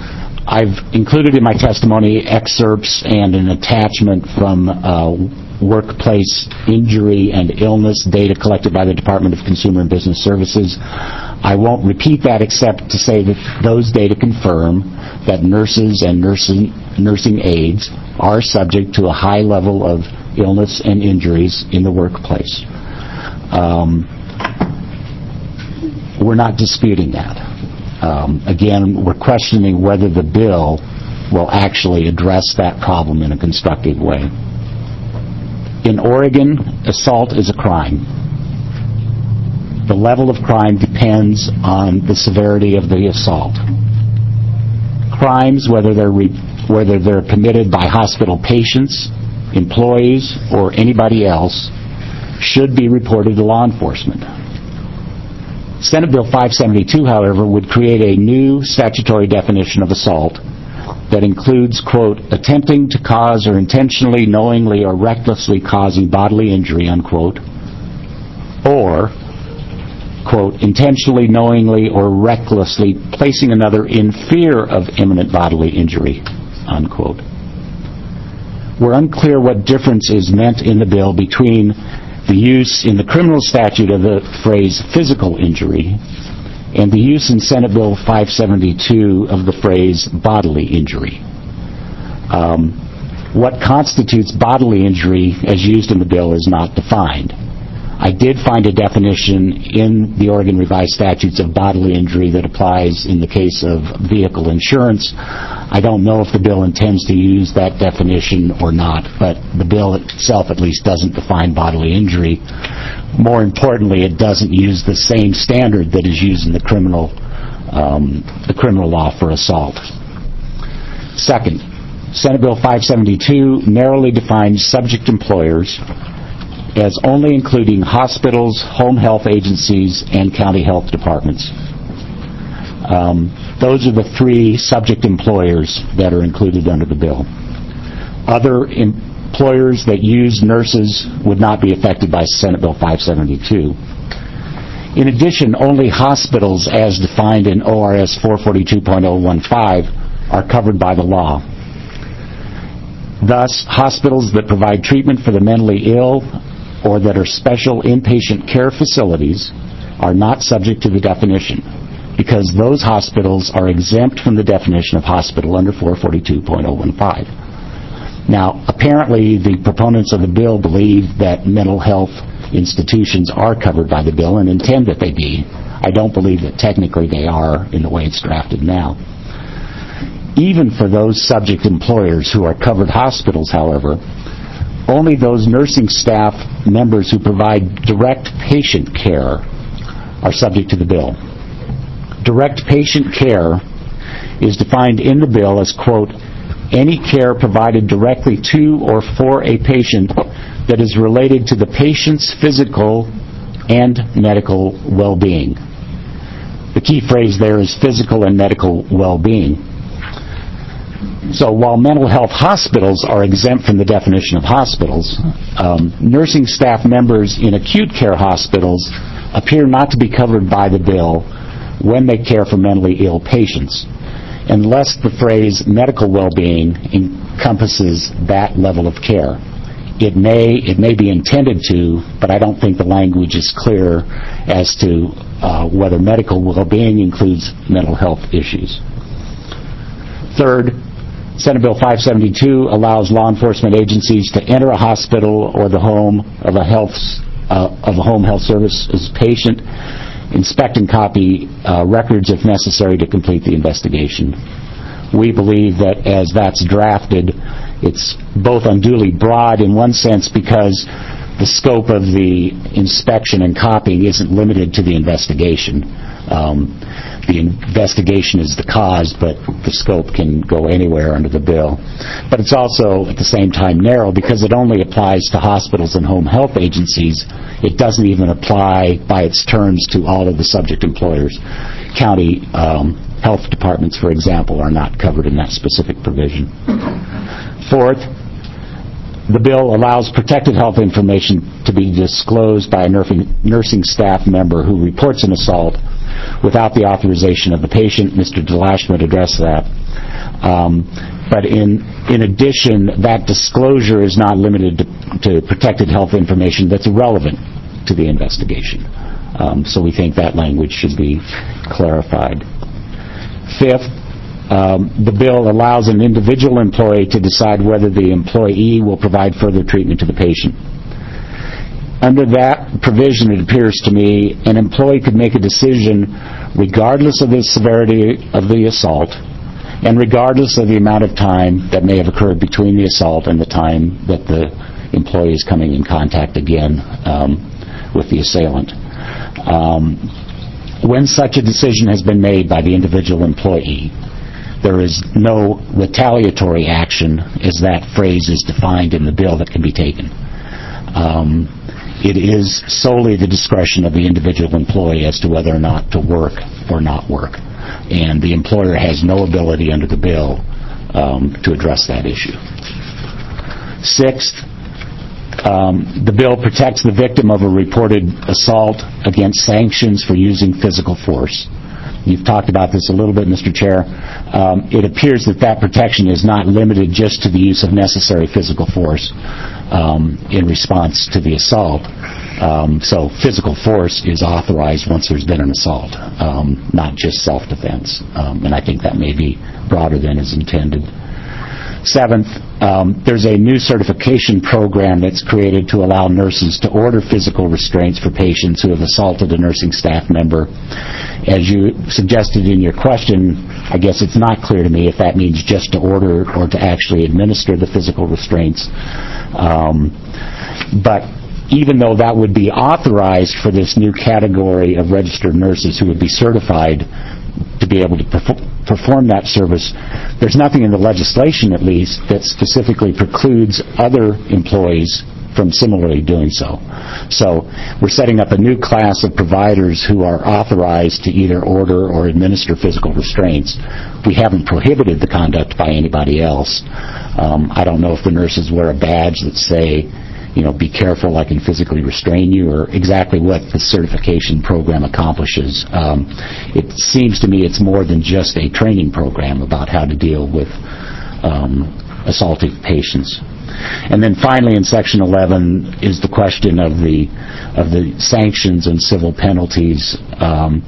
I've included in my testimony excerpts and an attachment from uh, workplace injury and illness data collected by the Department of Consumer and Business Services. I won't repeat that except to say that those data confirm that nurses and nursing, nursing aides are subject to a high level of illness and injuries in the workplace. Um, we're not disputing that. Um, again, we're questioning whether the bill will actually address that problem in a constructive way. In Oregon, assault is a crime. The level of crime depends on the severity of the assault. Crimes, whether they're re- whether they're committed by hospital patients, employees, or anybody else, should be reported to law enforcement. Senate Bill five seventy-two, however, would create a new statutory definition of assault that includes, quote, attempting to cause or intentionally, knowingly, or recklessly causing bodily injury, unquote, or, quote, intentionally, knowingly, or recklessly placing another in fear of imminent bodily injury, unquote. We're unclear what difference is meant in the bill between the use in the criminal statute of the phrase physical injury and the use in Senate Bill five seventy-two of the phrase bodily injury. Um, what constitutes bodily injury as used in the bill is not defined. I did find a definition in the Oregon Revised Statutes of bodily injury that applies in the case of vehicle insurance. I don't know if the bill intends to use that definition or not, but the bill itself at least doesn't define bodily injury. More importantly, it doesn't use the same standard that is used in the criminal, um, the criminal law for assault. Second, Senate Bill five seventy-two narrowly defines subject employers as only including hospitals, home health agencies, and county health departments. Um, those are the three subject employers that are included under the bill. Other employers that use nurses would not be affected by Senate Bill five seventy-two. In addition, only hospitals as defined in O R S four forty-two point oh one five are covered by the law. Thus, hospitals that provide treatment for the mentally ill or that are special inpatient care facilities are not subject to the definition because those hospitals are exempt from the definition of hospital under four forty-two point oh one five. Now, apparently the proponents of the bill believe that mental health institutions are covered by the bill and intend that they be. I don't believe that technically they are in the way it's drafted now. Even for those subject employers who are covered hospitals, however, only those nursing staff members who provide direct patient care are subject to the bill. Direct patient care is defined in the bill as, quote, any care provided directly to or for a patient that is related to the patient's physical and medical well-being. The key phrase there is physical and medical well-being. So while mental health hospitals are exempt from the definition of hospitals, um, nursing staff members in acute care hospitals appear not to be covered by the bill when they care for mentally ill patients, unless the phrase medical well-being encompasses that level of care. It may, it may be intended to, but I don't think the language is clear as to uh, whether medical well-being includes mental health issues. Third, Senate Bill five seventy-two allows law enforcement agencies to enter a hospital or the home of a health uh, of a home health services patient, inspect and copy uh, records if necessary to complete the investigation. We believe that as that's drafted, it's both unduly broad in one sense because the scope of the inspection and copying isn't limited to the investigation. Um, the investigation is the cause, but the scope can go anywhere under the bill. But it's also, at the same time, narrow because it only applies to hospitals and home health agencies. It doesn't even apply by its terms to all of the subject employers. County um, health departments, for example, are not covered in that specific provision. Fourth, the bill allows protected health information to be disclosed by a nursing, nursing staff member who reports an assault without the authorization of the patient. Mister DeLashman addressed that. Um, but in in addition, that disclosure is not limited to, to protected health information that's irrelevant to the investigation. Um, so we think that language should be clarified. Fifth, um, the bill allows an individual employee to decide whether the employee will provide further treatment to the patient. Under that provision, it appears to me, an employee could make a decision regardless of the severity of the assault and regardless of the amount of time that may have occurred between the assault and the time that the employee is coming in contact again um, with the assailant. Um, when such a decision has been made by the individual employee, there is no retaliatory action, as that phrase is defined in the bill, that can be taken. Um, it is solely the discretion of the individual employee as to whether or not to work or not work. And the employer has no ability under the bill um, to address that issue. Sixth, um, the bill protects the victim of a reported assault against sanctions for using physical force. You've talked about this a little bit, Mister Chair. Um, it appears that that protection is not limited just to the use of necessary physical force um, in response to the assault. Um, so physical force is authorized once there's been an assault, um, not just self-defense. Um, and I think that may be broader than is intended. Seventh, um, there's a new certification program that's created to allow nurses to order physical restraints for patients who have assaulted a nursing staff member. As you suggested in your question, I guess it's not clear to me if that means just to order or to actually administer the physical restraints. Um, but even though that would be authorized for this new category of registered nurses who would be certified to be able to perform perform that service, there's nothing in the legislation, at least, that specifically precludes other employees from similarly doing so. So we're setting up a new class of providers who are authorized to either order or administer physical restraints. We haven't prohibited the conduct by anybody else. Um, I don't know if the nurses wear a badge that say, you know, be careful, I can physically restrain you, or exactly what the certification program accomplishes. Um, it seems to me it's more than just a training program about how to deal with um, assaulted patients. And then finally, in Section eleven is the question of the of the sanctions and civil penalties. Um,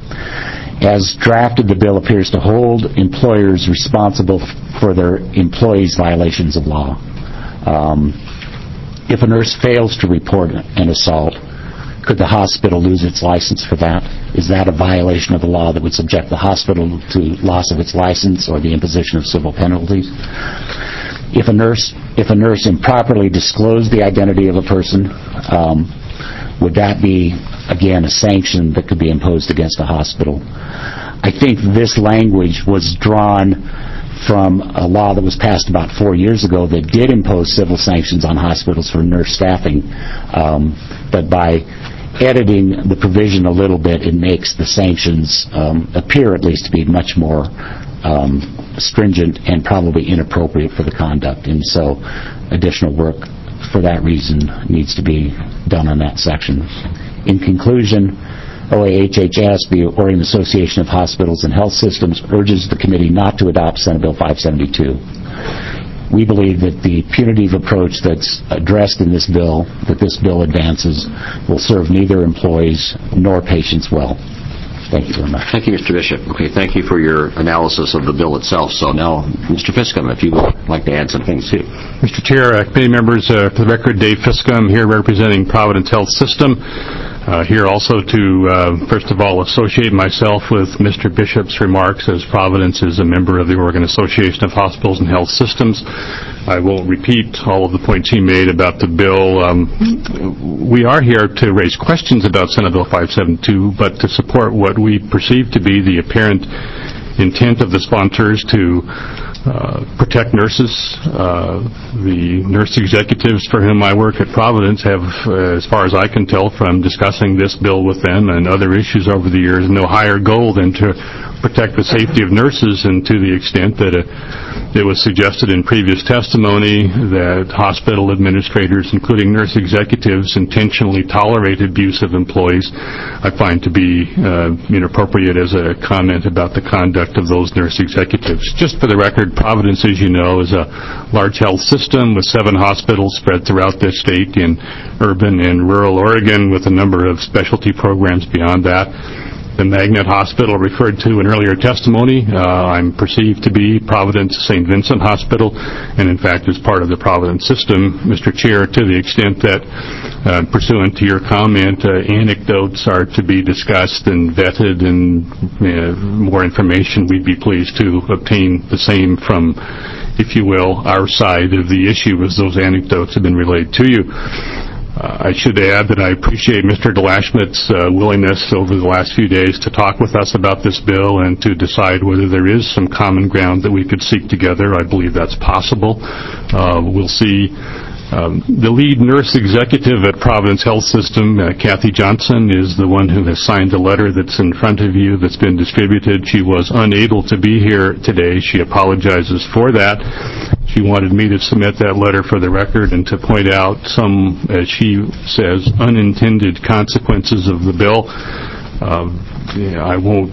as drafted, the bill appears to hold employers responsible for their employees' violations of law. Um, If a nurse fails to report an assault, could the hospital lose its license for that? Is that a violation of the law that would subject the hospital to loss of its license or the imposition of civil penalties? If a nurse, if a nurse improperly disclosed the identity of a person, um, would that be, again, a sanction that could be imposed against the hospital? I think this language was drawn from a law that was passed about four years ago that did impose civil sanctions on hospitals for nurse staffing. Um, but by editing the provision a little bit, it makes the sanctions um, appear at least to be much more um, stringent and probably inappropriate for the conduct. And so additional work for that reason needs to be done on that section. In conclusion, O A H H S, the Oregon Association of Hospitals and Health Systems, urges the committee not to adopt Senate Bill five seventy-two. We believe that the punitive approach that's addressed in this bill, that this bill advances, will serve neither employees nor patients well. Thank you very much. Thank you, Mister Bishop. Okay, thank you for your analysis of the bill itself. So now, Mister Fiscum, if you would like to add some things too. Mister Chair, uh, committee members, uh, for the record, Dave Fiscum here representing Providence Health System. Uh, here also to, uh, first of all, associate myself with Mister Bishop's remarks, as Providence is a member of the Oregon Association of Hospitals and Health Systems. I won't repeat all of the points he made about the bill. Um, we are here to raise questions about Senate Bill five seventy-two, but to support what we perceive to be the apparent intent of the sponsors to uh, protect nurses. Uh, the nurse executives for whom I work at Providence have, uh, as far as I can tell from discussing this bill with them and other issues over the years, no higher goal than to protect the safety of nurses, and to the extent that it, it was suggested in previous testimony that hospital administrators, including nurse executives, intentionally tolerate abuse of employees, I find to be uh, inappropriate as a comment about the conduct of those nurse executives. Just for the record, Providence, as you know, is a large health system with seven hospitals spread throughout this state in urban and rural Oregon, with a number of specialty programs beyond that. The Magnet Hospital referred to in earlier testimony, uh, I'm perceived to be Providence Saint Vincent Hospital, and in fact is part of the Providence system. Mister Chair, to the extent that, uh, pursuant to your comment, uh, anecdotes are to be discussed and vetted, and uh, more information, we'd be pleased to obtain the same from, if you will, our side of the issue as those anecdotes have been relayed to you. Uh, I should add that I appreciate Mister DeLashmuth's uh, willingness over the last few days to talk with us about this bill and to decide whether there is some common ground that we could seek together. I believe that's possible. Uh, we'll see. Um, the lead nurse executive at Providence Health System, uh, Kathy Johnson, is the one who has signed the letter that's in front of you that's been distributed. She was unable to be here today. She apologizes for that. She wanted me to submit that letter for the record and to point out some, as she says, unintended consequences of the bill. Uh, yeah, I won't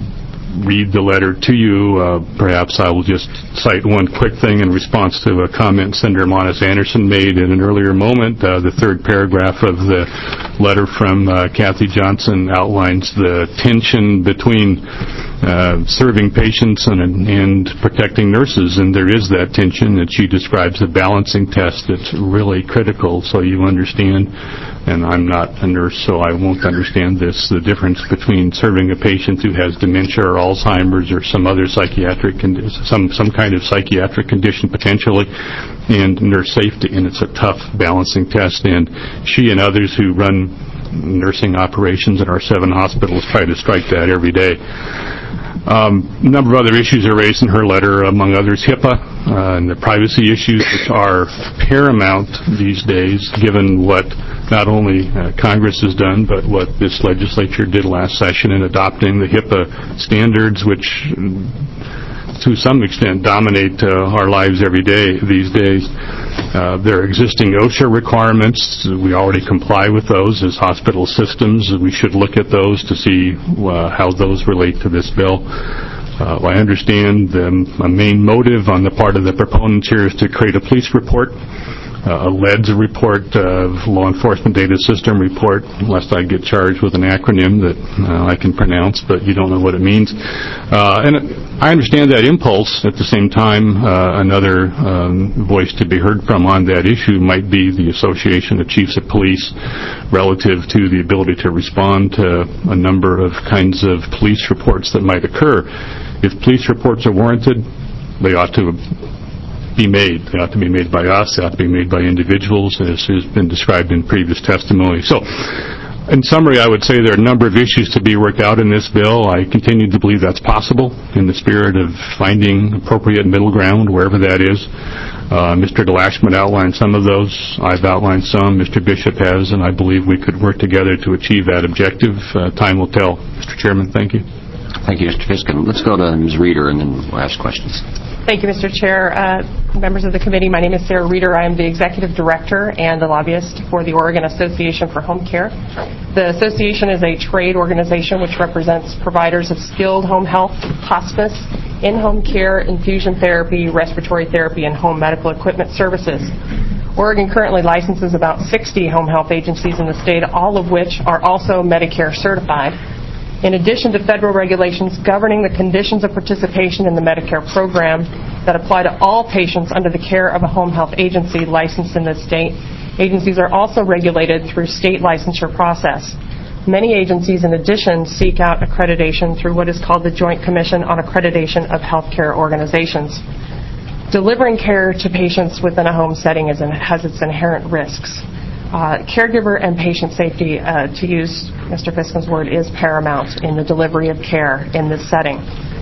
read the letter to you. Uh, perhaps I will just cite one quick thing in response to a comment Senator Monis Anderson made in an earlier moment. Uh, the third paragraph of the letter from uh, Kathy Johnson outlines the tension between uh, serving patients and, and protecting nurses, and there is that tension that she describes a balancing test that's really critical, so you understand. And I'm not a nurse, so I won't understand this, the difference between serving a patient who has dementia or Alzheimer's or some other psychiatric, condi- some some kind of psychiatric condition potentially, and nurse safety. And it's a tough balancing test. And she and others who run nursing operations in our seven hospitals try to strike that every day. Um, a number of other issues are raised in her letter, among others HIPAA uh, and the privacy issues, which are paramount these days, given what not only uh, Congress has done, but what this legislature did last session in adopting the HIPAA standards, which to some extent dominate uh, our lives every day these days. Uh, there are existing OSHA requirements. We already comply with those as hospital systems. We should look at those to see uh, how those relate to this bill. Uh, I understand the a main motive on the part of the proponents here is to create a police report. Uh, a L E D S report, uh, Law Enforcement Data System report, lest I get charged with an acronym that uh, I can pronounce, but you don't know what it means. Uh, and I understand that impulse. At the same time, uh, another um, voice to be heard from on that issue might be the Association of Chiefs of Police relative to the ability to respond to a number of kinds of police reports that might occur. If police reports are warranted, they ought to be made. They ought to be made by us. They ought to be made by individuals, as has been described in previous testimony. So, in summary, I would say there are a number of issues to be worked out in this bill. I continue to believe that's possible in the spirit of finding appropriate middle ground, wherever that is. Uh, Mister DeLashmuth outlined some of those. I've outlined some. Mister Bishop has, and I believe we could work together to achieve that objective. Uh, time will tell. Mister Chairman, thank you. Thank you, Mister Fiskin. Let's go to Miz Reeder, and then we'll ask questions. Thank you, Mister Chair. Uh, members of the committee, my name is Sarah Reeder. I am the Executive Director and the lobbyist for the Oregon Association for Home Care. The association is a trade organization which represents providers of skilled home health, hospice, in-home care, infusion therapy, respiratory therapy, and home medical equipment services. Oregon currently licenses about sixty home health agencies in the state, all of which are also Medicare certified. In addition to federal regulations governing the conditions of participation in the Medicare program that apply to all patients under the care of a home health agency licensed in the state, agencies are also regulated through state licensure process. Many agencies, in addition, seek out accreditation through what is called the Joint Commission on Accreditation of Healthcare Organizations. Delivering care to patients within a home setting is in, has its inherent risks. Uh, caregiver and patient safety, uh, to use Mister Fiskin's word, is paramount in the delivery of care in this setting.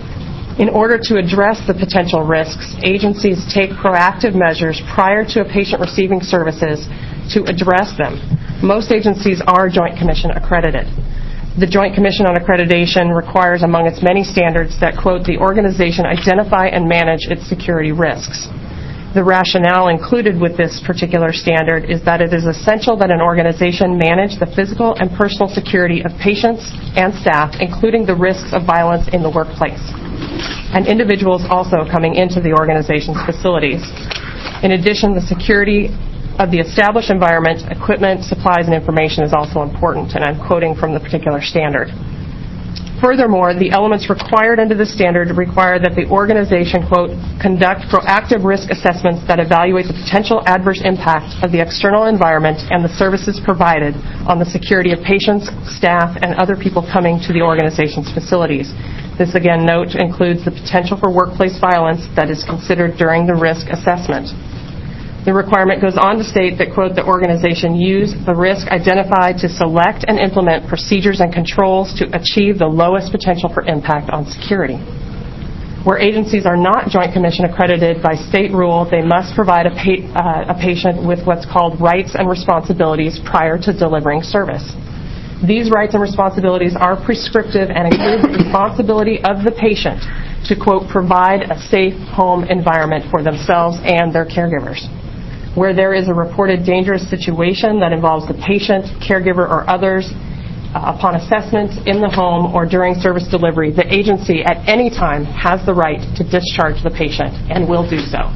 In order to address the potential risks, agencies take proactive measures prior to a patient receiving services to address them. Most agencies are Joint Commission accredited. The Joint Commission on Accreditation requires, among its many standards, that, quote, the organization identify and manage its security risks. The rationale included with this particular standard is that it is essential that an organization manage the physical and personal security of patients and staff, including the risks of violence in the workplace, and individuals also coming into the organization's facilities. In addition, the security of the established environment, equipment, supplies, and information is also important, and I'm quoting from the particular standard. Furthermore, the elements required under the standard require that the organization, quote, conduct proactive risk assessments that evaluate the potential adverse impact of the external environment and the services provided on the security of patients, staff, and other people coming to the organization's facilities. This, again, note includes the potential for workplace violence that is considered during the risk assessment. The requirement goes on to state that, quote, the organization use the risk identified to select and implement procedures and controls to achieve the lowest potential for impact on security. Where agencies are not Joint Commission accredited by state rule, they must provide a, pa- uh, a patient with what's called rights and responsibilities prior to delivering service. These rights and responsibilities are prescriptive and include the responsibility of the patient to, quote, provide a safe home environment for themselves and their caregivers. Where there is a reported dangerous situation that involves the patient, caregiver, or others, uh, upon assessment in the home or during service delivery, the agency at any time has the right to discharge the patient and will do so.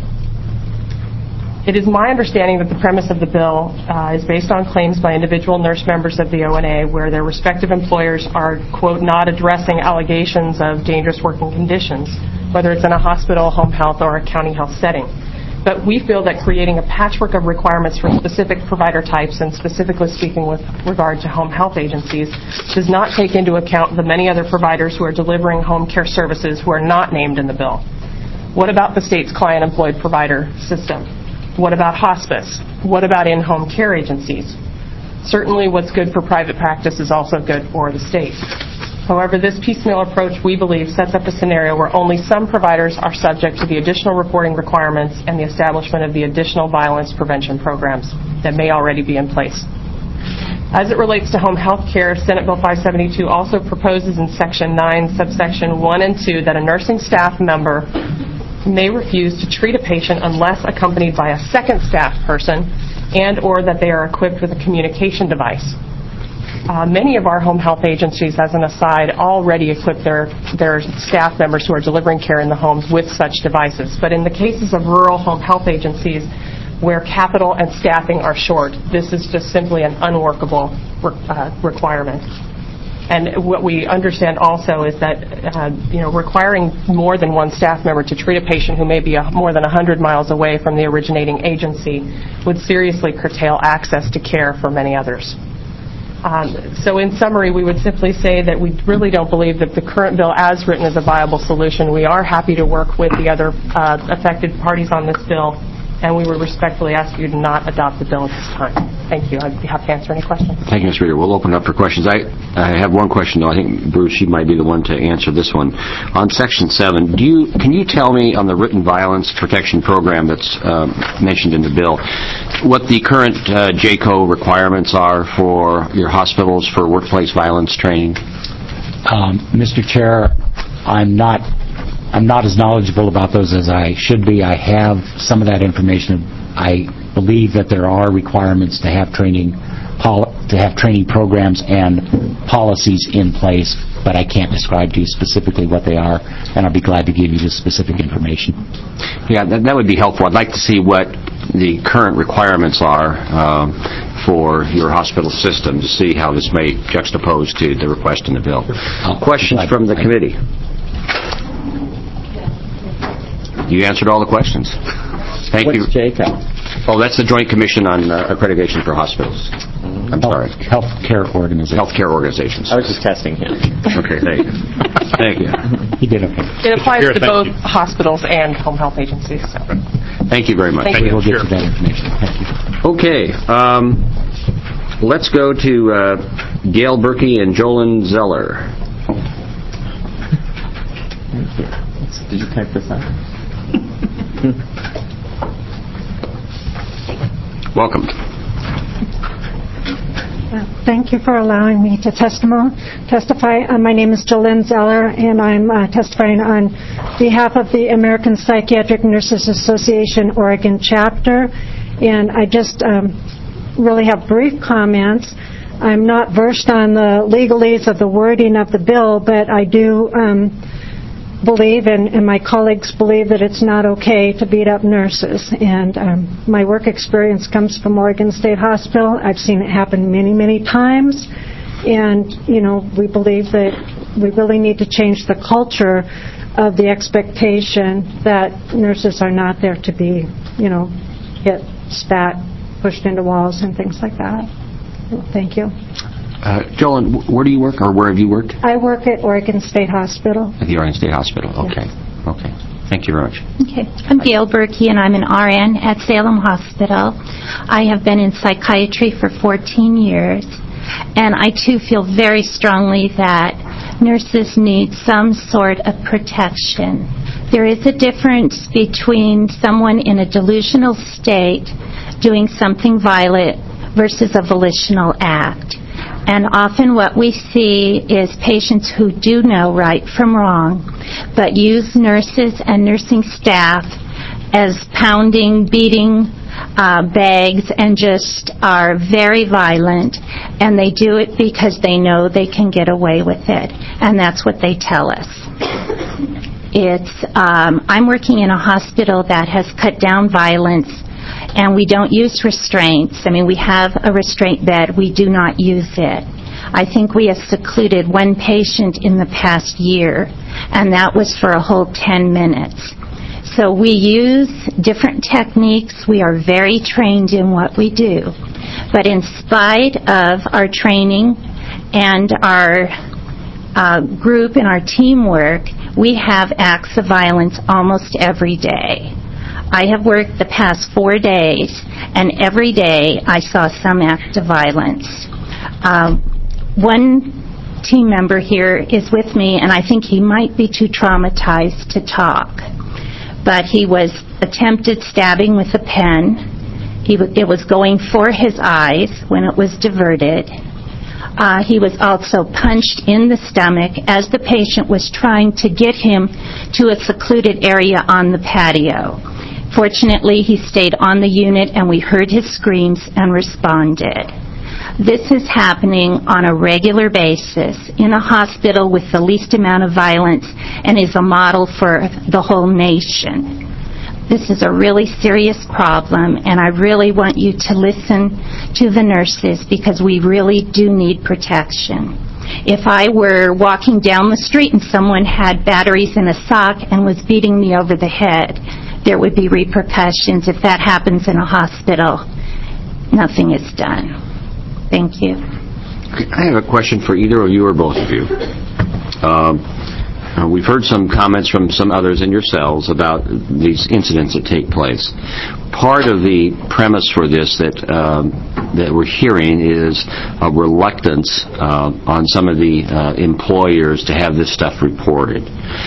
It is my understanding that the premise of the bill uh, is based on claims by individual nurse members of the O N A where their respective employers are, quote, not addressing allegations of dangerous working conditions, whether it's in a hospital, home health, or a county health setting. But we feel that creating a patchwork of requirements for specific provider types, and specifically speaking with regard to home health agencies, does not take into account the many other providers who are delivering home care services who are not named in the bill. What about the state's client-employed provider system? What about hospice? What about in-home care agencies? Certainly what's good for private practice is also good for the state. However, this piecemeal approach, we believe, sets up a scenario where only some providers are subject to the additional reporting requirements and the establishment of the additional violence prevention programs that may already be in place. As it relates to home health care, Senate Bill five seventy-two also proposes in Section nine, subsection one and two, that a nursing staff member may refuse to treat a patient unless accompanied by a second staff person and or that they are equipped with a communication device. Uh, many of our home health agencies, as an aside, already equip their, their staff members who are delivering care in the homes with such devices. But in the cases of rural home health agencies where capital and staffing are short, this is just simply an unworkable re- uh, requirement. And what we understand also is that uh, you know, requiring more than one staff member to treat a patient who may be a, more than one hundred miles away from the originating agency would seriously curtail access to care for many others. Um, so in summary, we would simply say that we really don't believe that the current bill as written is a viable solution. We are happy to work with the other uh, affected parties on this bill, and we would respectfully ask you to not adopt the bill at this time. Thank you. I'd be happy to answer any questions. Thank you, Miz Reeder. We'll open up for questions. I, I have one question, though. I think, Bruce, you might be the one to answer this one. On Section seven, do you, can you tell me on the written violence protection program that's um, mentioned in the bill, what the current uh, J C O requirements are for your hospitals for workplace violence training? Um, Mister Chair, I'm not I'm not as knowledgeable about those as I should be. I have some of that information. I believe that there are requirements to have training pol- to have training programs and policies in place, but I can't describe to you specifically what they are, and I'll be glad to give you the specific information. Yeah, that, that would be helpful. I'd like to see what the current requirements are um, for your hospital system to see how this may juxtapose to the request in the bill. Questions from the committee? You answered all the questions. Thank What's you. J C O? Oh, that's the Joint Commission on uh, Accreditation for Hospitals. I'm sorry. Health care organizations. Healthcare organizations. I was just testing him. Okay, thank you. Thank you. He did okay. It applies Sure, to thank both you. hospitals and home health agencies. So. Thank you very much. Thank you. We'll get you that information. Thank you. Okay, um, let's go to uh, Gail Berkey and Jolyn Zeller. Did you type this out? Welcome. Thank you for allowing me to testimo- testify. Uh, my name is Jolene Zeller, and I'm uh, testifying on behalf of the American Psychiatric Nurses Association Oregon chapter. And I just um, really have brief comments. I'm not versed on the legalese of the wording of the bill, but I do um, believe, and, and my colleagues believe, that it's not okay to beat up nurses. And um, my work experience comes from Oregon State Hospital. I've seen it happen many, many times. And, you know, we believe that we really need to change the culture of the expectation that nurses are not there to be, you know, hit, spat, pushed into walls and things like that. Thank you. Uh, Jolene, where do you work, or where have you worked? I work at Oregon State Hospital. At the Oregon State Hospital. Okay. Yes. Okay. Thank you very much. Okay. I'm Gail Berkey, and I'm an R N at Salem Hospital. I have been in psychiatry for fourteen years, and I too feel very strongly that nurses need some sort of protection. There is a difference between someone in a delusional state doing something violent versus a volitional act. And often what we see is patients who do know right from wrong, but use nurses and nursing staff as pounding, beating uh, bags, and just are very violent. And they do it because they know they can get away with it. And that's what they tell us. It's um, I'm working in a hospital that has cut down violence, and we don't use restraints. I mean, we have a restraint bed. We do not use it. I think we have secluded one patient in the past year, and that was for a whole ten minutes. So we use different techniques. We are very trained in what we do. But in spite of our training and our uh, group and our teamwork, we have acts of violence almost every day. I have worked the past four days, and every day I saw some act of violence. Uh, one team member here is with me, and I think he might be too traumatized to talk. But he was attempted stabbing with a pen. He w- it was going for his eyes when it was diverted. Uh, he was also punched in the stomach as the patient was trying to get him to a secluded area on the patio. Fortunately, he stayed on the unit, and we heard his screams and responded. This is happening on a regular basis in a hospital with the least amount of violence and is a model for the whole nation. This is a really serious problem, and I really want you to listen to the nurses because we really do need protection. If I were walking down the street and someone had batteries in a sock and was beating me over the head, there would be repercussions. If that happens in a hospital, nothing is done. Thank you. I have a question for either of you or both of you. Um, uh, we've heard some comments from some others and yourselves about these incidents that take place. Part of the premise for this that um, that we're hearing is a reluctance uh, on some of the uh, employers to have this stuff reported.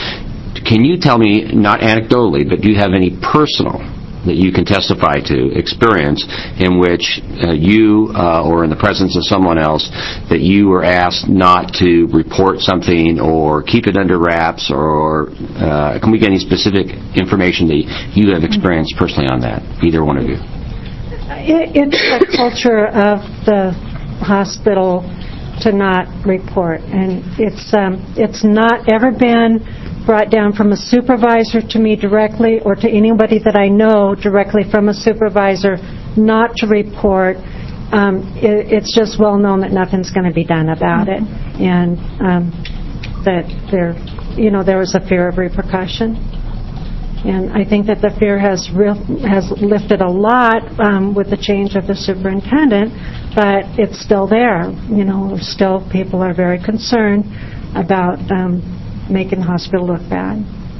Can you tell me, not anecdotally, but do you have any personal that you can testify to, experience, in which uh, you, uh, or in the presence of someone else, that you were asked not to report something or keep it under wraps, or uh, can we get any specific information that you have experienced personally on that, either one of you? It, it's the culture of the hospital to not report, and it's um, it's not ever been brought down from a supervisor to me directly or to anybody that I know directly from a supervisor not to report. Um, it, it's just well known that nothing's going to be done about it, and um, that there, you know, there was a fear of repercussion. And I think that the fear has real, has lifted a lot um, with the change of the superintendent, but it's still there. You know, still people are very concerned about um, making the hospital look bad.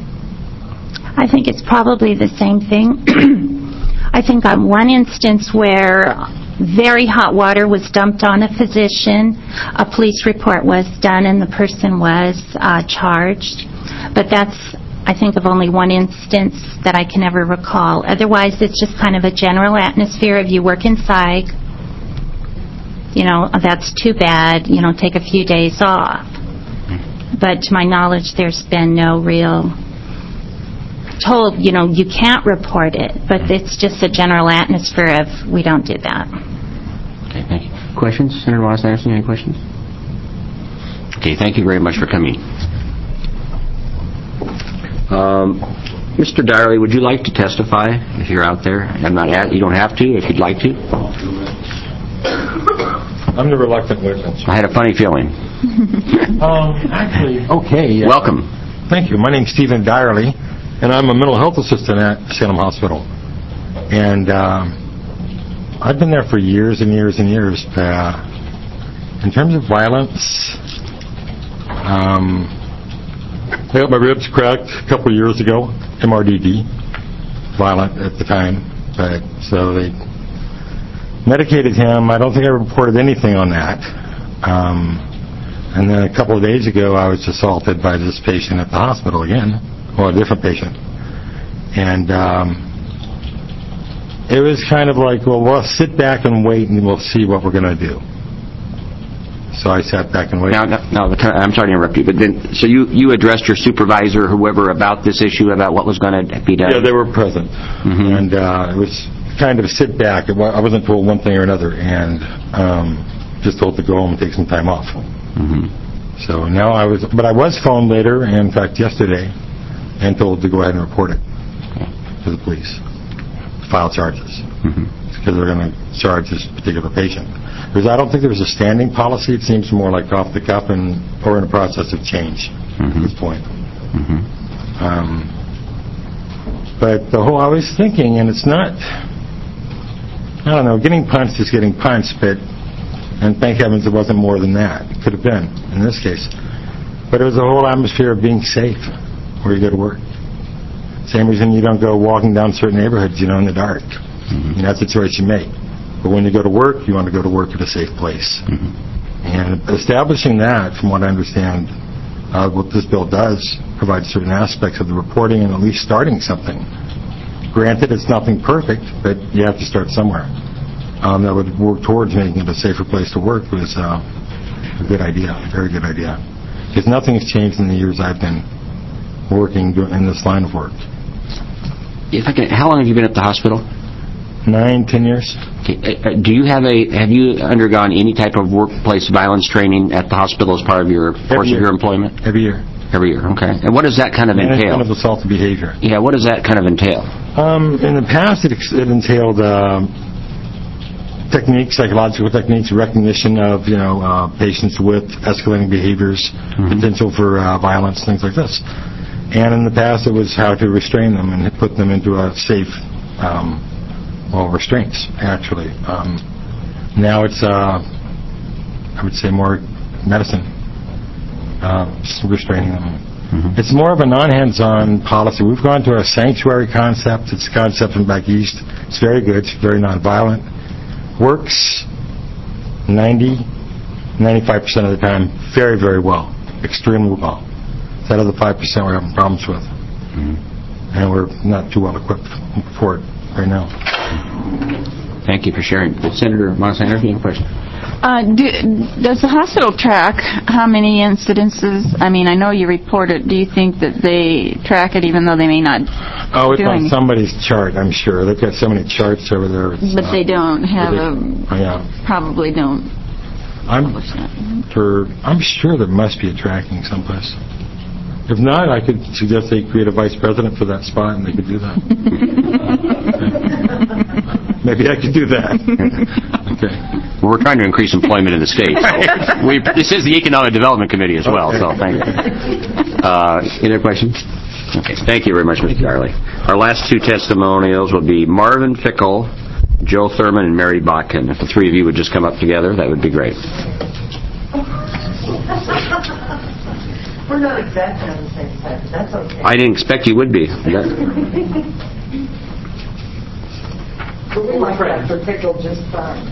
I think it's probably the same thing. I think on one instance where very hot water was dumped on a physician, a police report was done and the person was uh, charged. But that's, I think, of only one instance that I can ever recall. Otherwise, it's just kind of a general atmosphere of you work in psych. you know, that's too bad, you know, take a few days off. But to my knowledge, there's been no real told, you know, you can't report it, but it's just a general atmosphere of we don't do that. Okay, thank you. Questions? Senator Wallace Anderson, any questions? Okay, thank you very much for coming. Um, Mister Dyerly, would you like to testify if you're out there? I'm not at, you don't have to if you'd like to. I'm the reluctant witness. I had a funny feeling. um, actually, okay. Uh, Welcome. Thank you. My name's Stephen Dyerly, and I'm a mental health assistant at Salem Hospital. And um, I've been there for years and years and years. Uh, in terms of violence, um, I got my ribs cracked a couple of years ago, M R D D, violent at the time. But so they medicated him. I don't think I reported anything on that. Um, and then a couple of days ago, I was assaulted by this patient at the hospital again, or a different patient. And um, it was kind of like, well, we'll sit back and wait, and we'll see what we're going to do. So I sat back and waited. Now, now, now, I'm sorry to interrupt you, but then, so you, you addressed your supervisor, whoever, about this issue, about what was going to be done? Yeah, they were present. Mm-hmm. And uh, it was kind of sit back. I wasn't told one thing or another, and um, just told to go home and take some time off. Mm-hmm. So now I was, but I was phoned later, in fact yesterday, and told to go ahead and report it to the police, file charges, mm-hmm. because they're going to charge this particular patient. Because I don't think there's a standing policy. It seems more like off the cuff, and or in a process of change mm-hmm. at this point. Mm-hmm. Um, but the whole, I was thinking, and it's not. I don't know, getting punched is getting punched, but, and thank heavens it wasn't more than that. It could have been, in this case. But it was the whole atmosphere of being safe where you go to work. Same reason you don't go walking down certain neighborhoods, you know, in the dark. Mm-hmm. You know, that's a choice you make. But when you go to work, you want to go to work at a safe place. Mm-hmm. And establishing that, from what I understand, uh, what this bill does, provides certain aspects of the reporting and at least starting something. Granted, it's nothing perfect, but you have to start somewhere. Um, that would work towards making it a safer place to work was uh, a good idea, a very good idea. Because nothing has changed in the years I've been working in this line of work. If I can, how long have you been at the hospital? Nine, ten years. Okay. Uh, do you have a? Have you undergone any type of workplace violence training at the hospital as part of your course of your employment? Every year. Every year, okay. And what does that kind of entail? Management of assaultive behavior. Yeah, what does that kind of entail? Um, in the past, it, it entailed uh, techniques, psychological techniques, recognition of, you know, uh, patients with escalating behaviors, mm-hmm. potential for uh, violence, things like this. And in the past, it was how to restrain them and put them into a safe, um, well, restraints, actually. Um, now it's, uh, I would say, more medicine. Uh, restraining them. Mm-hmm. It's more of a non-hands-on policy. We've gone to a sanctuary concept. It's a concept from back east. It's very good. It's very non-violent. Works ninety, ninety-five percent of the time very, very well. Extremely well. It's out of the five percent we're having problems with. Mm-hmm. And we're not too well equipped for it right now. Thank you for sharing. Senator Monsanto, you have a question? Uh, do, does the hospital track how many incidences? I mean, I know you report it. Do you think that they track it even though they may not Oh, it's do on anything? somebody's chart, I'm sure. They've got so many charts over there. But they don't have they, a... Oh, yeah. Probably don't I'm, publish that. for, I'm sure there must be a tracking someplace. If not, I could suggest they create a vice president for that spot, and they could do that. Maybe I could do that. Okay. Well, we're trying to increase employment in the state. So we, this is the Economic Development Committee as well, okay. So thank you. Uh, any other questions? Okay. Thank you very much, Mister Darley. Our last two testimonials will be Marvin Fickle, Joe Thurman, and Mary Botkin. If the three of you would just come up together, that would be great. We're not exactly on the same side, but that's okay. I didn't expect you would be. We like Doctor Pickle just fine.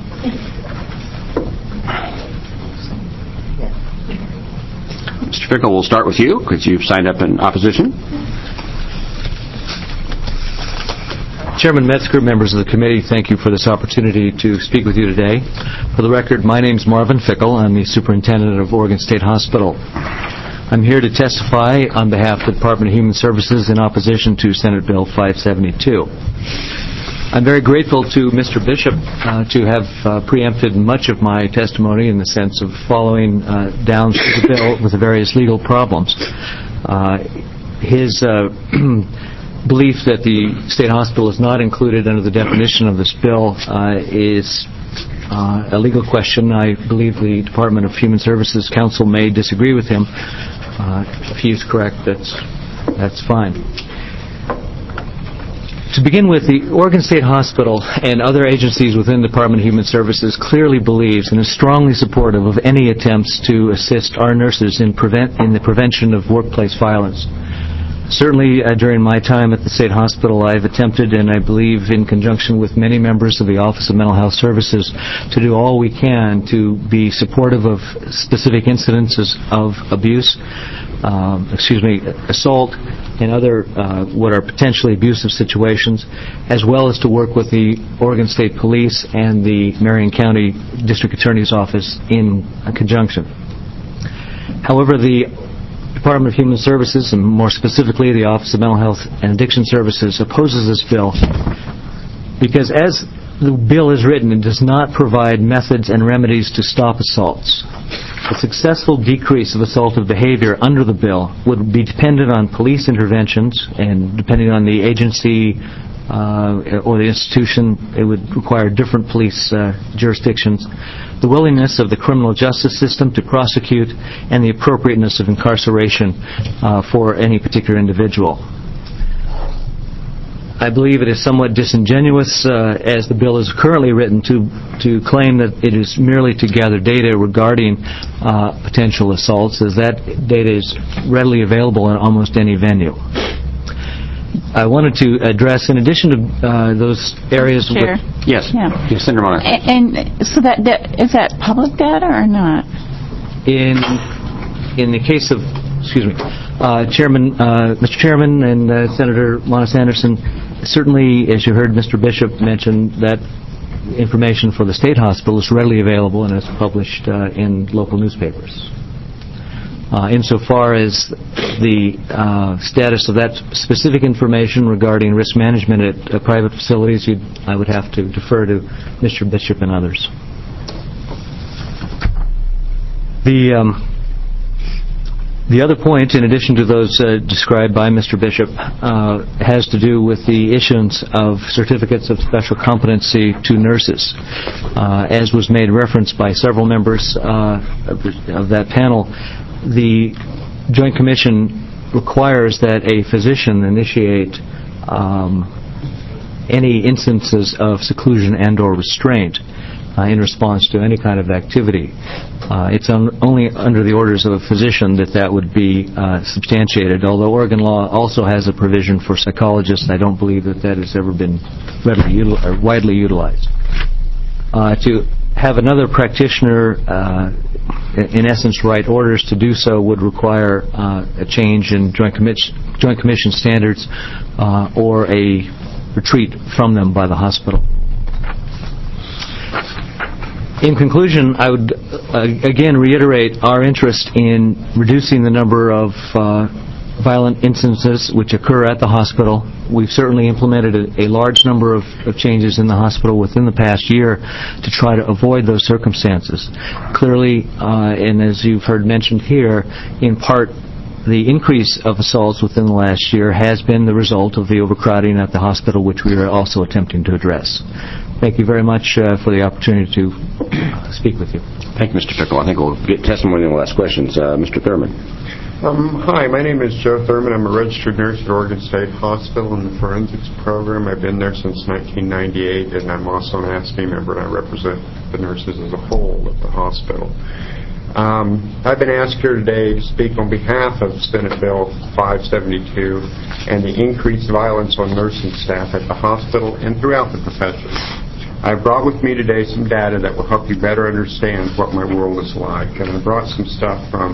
Mister Fickle, we'll start with you because you've signed up in opposition. Chairman Metzger, members of the committee, thank you for this opportunity to speak with you today. For the record, my name is Marvin Fickle. I'm the superintendent of Oregon State Hospital. I'm here to testify on behalf of the Department of Human Services in opposition to Senate Bill five seventy-two. I'm very grateful to Mister Bishop uh, to have uh, preempted much of my testimony in the sense of following uh, down the bill with the various legal problems. Uh, his uh, belief that the state hospital is not included under the definition of this bill uh, is uh, a legal question. I believe the Department of Human Services counsel may disagree with him. Uh, if he's correct, that's that's fine. To begin with, the Oregon State Hospital and other agencies within the Department of Human Services clearly believes and is strongly supportive of any attempts to assist our nurses in prevent in the prevention of workplace violence. Certainly, uh, during my time at the State Hospital, I've attempted, and I believe in conjunction with many members of the Office of Mental Health Services, to do all we can to be supportive of specific incidences of abuse, um, excuse me, assault, and other uh, what are potentially abusive situations, as well as to work with the Oregon State Police and the Marion County District Attorney's Office in conjunction. However, the Department of Human Services, and more specifically the Office of Mental Health and Addiction Services, opposes this bill because as the bill is written, it does not provide methods and remedies to stop assaults. A successful decrease of assaultive behavior under the bill would be dependent on police interventions, and depending on the agency uh, or the institution, it would require different police uh, jurisdictions, the willingness of the criminal justice system to prosecute, and the appropriateness of incarceration uh, for any particular individual. I believe it is somewhat disingenuous, uh, as the bill is currently written, to to claim that it is merely to gather data regarding uh, potential assaults, as that data is readily available in almost any venue. I wanted to address, in addition to uh, those areas... Chair. With, yes. Yeah. Yes, Senator Monaghan. And, and so that, that is that public data or not? In in the case of, excuse me, uh, Chairman, uh, Mister Chairman and uh, Senator Monis Anderson, certainly, as you heard Mister Bishop mention, that information for the state hospital is readily available and is published uh, in local newspapers. Uh, insofar as the uh, status of that specific information regarding risk management at uh, private facilities, you'd, I would have to defer to Mister Bishop and others. The um, the other point, in addition to those uh, described by Mister Bishop, uh, has to do with the issuance of certificates of special competency to nurses. Uh, as was made reference by several members uh, of, of that panel, the Joint Commission requires that a physician initiate um, any instances of seclusion and or restraint uh, in response to any kind of activity. Uh, it's un- only under the orders of a physician that that would be uh, substantiated, although Oregon law also has a provision for psychologists. I don't believe that that has ever been readily util- or widely utilized. Uh, to have another practitioner, uh, in essence, write orders to do so would require uh, a change in Joint, Commis- Joint Commission standards uh, or a retreat from them by the hospital. In conclusion, I would uh, again reiterate our interest in reducing the number of uh, violent instances which occur at the hospital. We've certainly implemented a, a large number of, of changes in the hospital within the past year to try to avoid those circumstances. Clearly, uh, and as you've heard mentioned here, in part, the increase of assaults within the last year has been the result of the overcrowding at the hospital, which we are also attempting to address. Thank you very much uh, for the opportunity to speak with you. Thank you, Mister Fickle. I think we'll get testimony and we'll ask questions. Uh, Mister Thurman. Um, hi, my name is Joe Thurman. I'm a registered nurse at Oregon State Hospital in the forensics program. I've been there since nineteen ninety-eight, and I'm also an A S P E member, and I represent the nurses as a whole at the hospital. Um, I've been asked here today to speak on behalf of Senate Bill five seventy-two and the increased violence on nursing staff at the hospital and throughout the profession. I've brought with me today some data that will help you better understand what my world is like, and I brought some stuff from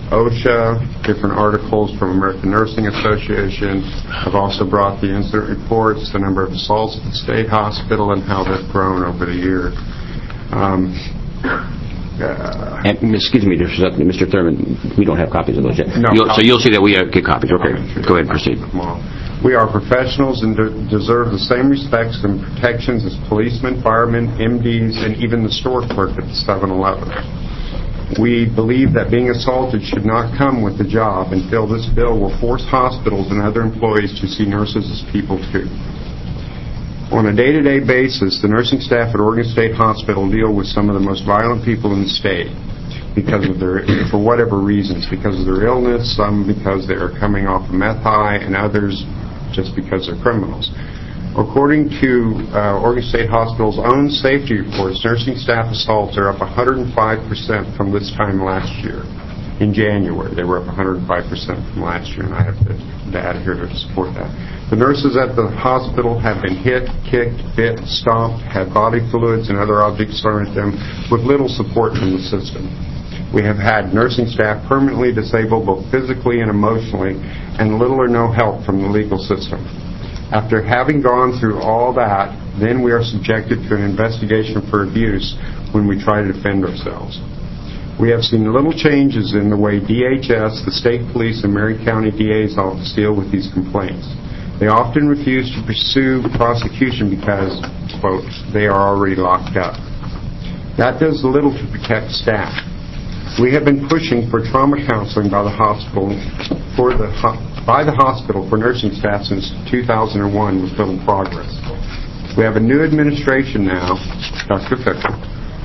OSHA, different articles from American Nursing Association. I've also brought the incident reports, the number of assaults at the state hospital, and how they've grown over the year. Um, uh, and, excuse me, Mister Thurman, we don't have copies of those yet. No, you'll, so you'll see that we uh, get copies. Okay, go ahead and proceed. We are professionals and de- deserve the same respects and protections as policemen, firemen, M Ds, and even the store clerk at the seven eleven. We believe that being assaulted should not come with the job and feel this bill will force hospitals and other employees to see nurses as people too. On a day-to-day basis, the nursing staff at Oregon State Hospital deal with some of the most violent people in the state because of their, for whatever reasons, because of their illness, some because they are coming off a meth high, and others just because they're criminals. According to uh, Oregon State Hospital's own safety reports, nursing staff assaults are up one hundred five percent from this time last year. In January, they were up one hundred five percent from last year, and I have the data here to support that. The nurses at the hospital have been hit, kicked, bit, stomped, had body fluids and other objects thrown at them with little support from the system. We have had nursing staff permanently disabled both physically and emotionally, and little or no help from the legal system. After having gone through all that, then we are subjected to an investigation for abuse when we try to defend ourselves. We have seen little changes in the way D H S, the state police, and Marion County D A's office deal with these complaints. They often refuse to pursue prosecution because, quote, they are already locked up. That does little to protect staff. We have been pushing for trauma counseling by the hospital for the by the hospital for nursing staff since two thousand one with little progress. We have a new administration now, Doctor Fickle,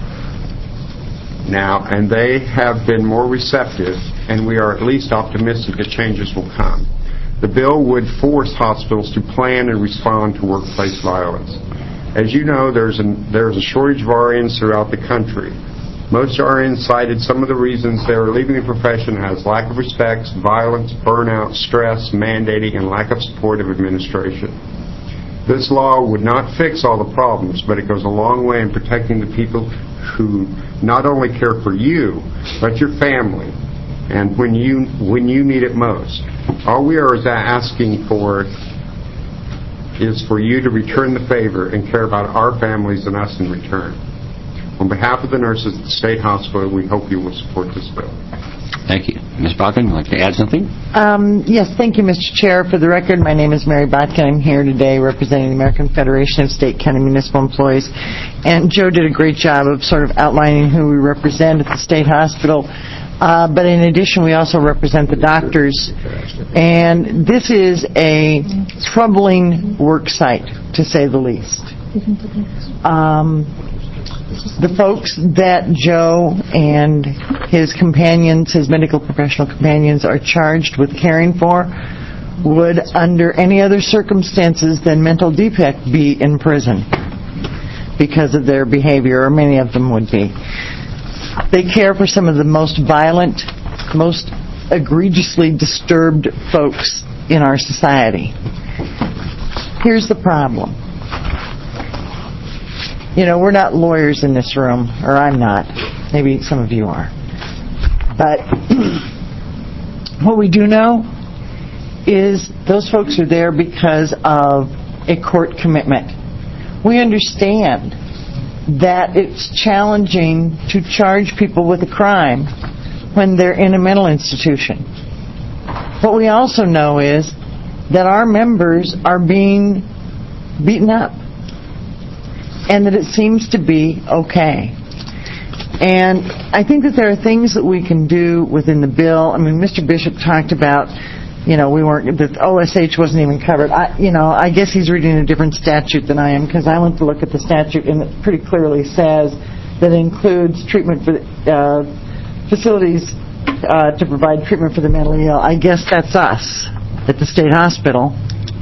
now, and they have been more receptive, and we are at least optimistic that changes will come. The bill would force hospitals to plan and respond to workplace violence. As you know, there's a, there's a shortage of R Ns throughout the country. Most R Ns cited some of the reasons they are leaving the profession as lack of respect, violence, burnout, stress, mandating, and lack of support of administration. This law would not fix all the problems, but it goes a long way in protecting the people who not only care for you, but your family, and when you when you need it most. All we are asking for is for you to return the favor and care about our families and us in return. On behalf of the nurses at the State Hospital, we hope you will support this bill. Thank you. Miz Botkin, would you like to add something? Um, yes, thank you, Mister Chair. For the record, my name is Mary Botkin. I'm here today representing the American Federation of State, County, Municipal Employees. And Joe did a great job of sort of outlining who we represent at the State Hospital. Uh, but in addition, we also represent the doctors. And this is a troubling work site, to say the least. Um... The folks that Joe and his companions, his medical professional companions, are charged with caring for would, under any other circumstances than mental defect, be in prison because of their behavior, or many of them would be. They care for some of the most violent, most egregiously disturbed folks in our society. Here's the problem. You know, we're not lawyers in this room, or I'm not. Maybe some of you are. But what we do know is those folks are there because of a court commitment. We understand that it's challenging to charge people with a crime when they're in a mental institution. What we also know is that our members are being beaten up, and that it seems to be okay. And I think that there are things that we can do within the bill. I mean, Mister Bishop talked about, you know, we weren't, that O S H wasn't even covered. I, you know, I guess he's reading a different statute than I am, because I went to look at the statute, and it pretty clearly says that it includes treatment for uh, facilities uh, to provide treatment for the mentally ill. I guess that's us at the state hospital.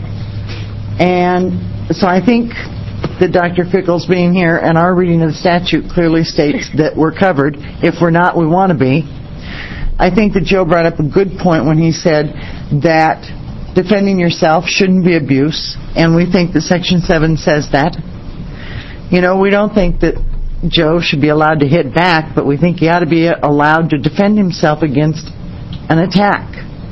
And so I think that Doctor Fickles being here and our reading of the statute clearly states that we're covered. If we're not, we want to be. I think that Joe brought up a good point when he said that defending yourself shouldn't be abuse, and we think that Section seven says that. You know, we don't think that Joe should be allowed to hit back, but we think he ought to be allowed to defend himself against an attack.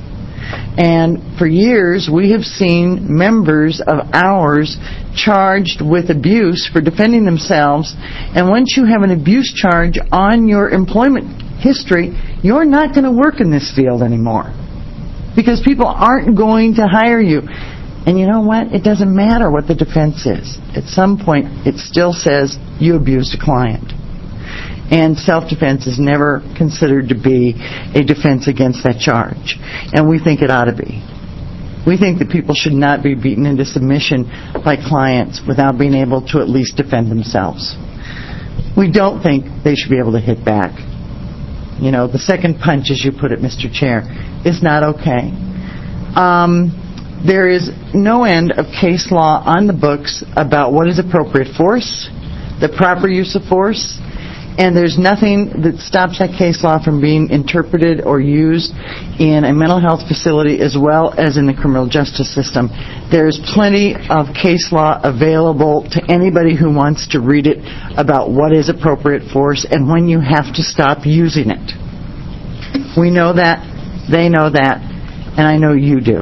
And for years, we have seen members of ours charged with abuse for defending themselves. And once you have an abuse charge on your employment history, you're not going to work in this field anymore, because people aren't going to hire you. And you know what? It doesn't matter what the defense is. At some point, it still says you abused a client. And self-defense is never considered to be a defense against that charge. And we think it ought to be. We think that people should not be beaten into submission by clients without being able to at least defend themselves. We don't think they should be able to hit back. You know, the second punch, as you put it, Mister Chair, is not okay. Um, there is no end of case law on the books about what is appropriate force, the proper use of force, and there's nothing that stops that case law from being interpreted or used in a mental health facility as well as in the criminal justice system. There's plenty of case law available to anybody who wants to read it about what is appropriate force and when you have to stop using it. We know that, they know that, and I know you do.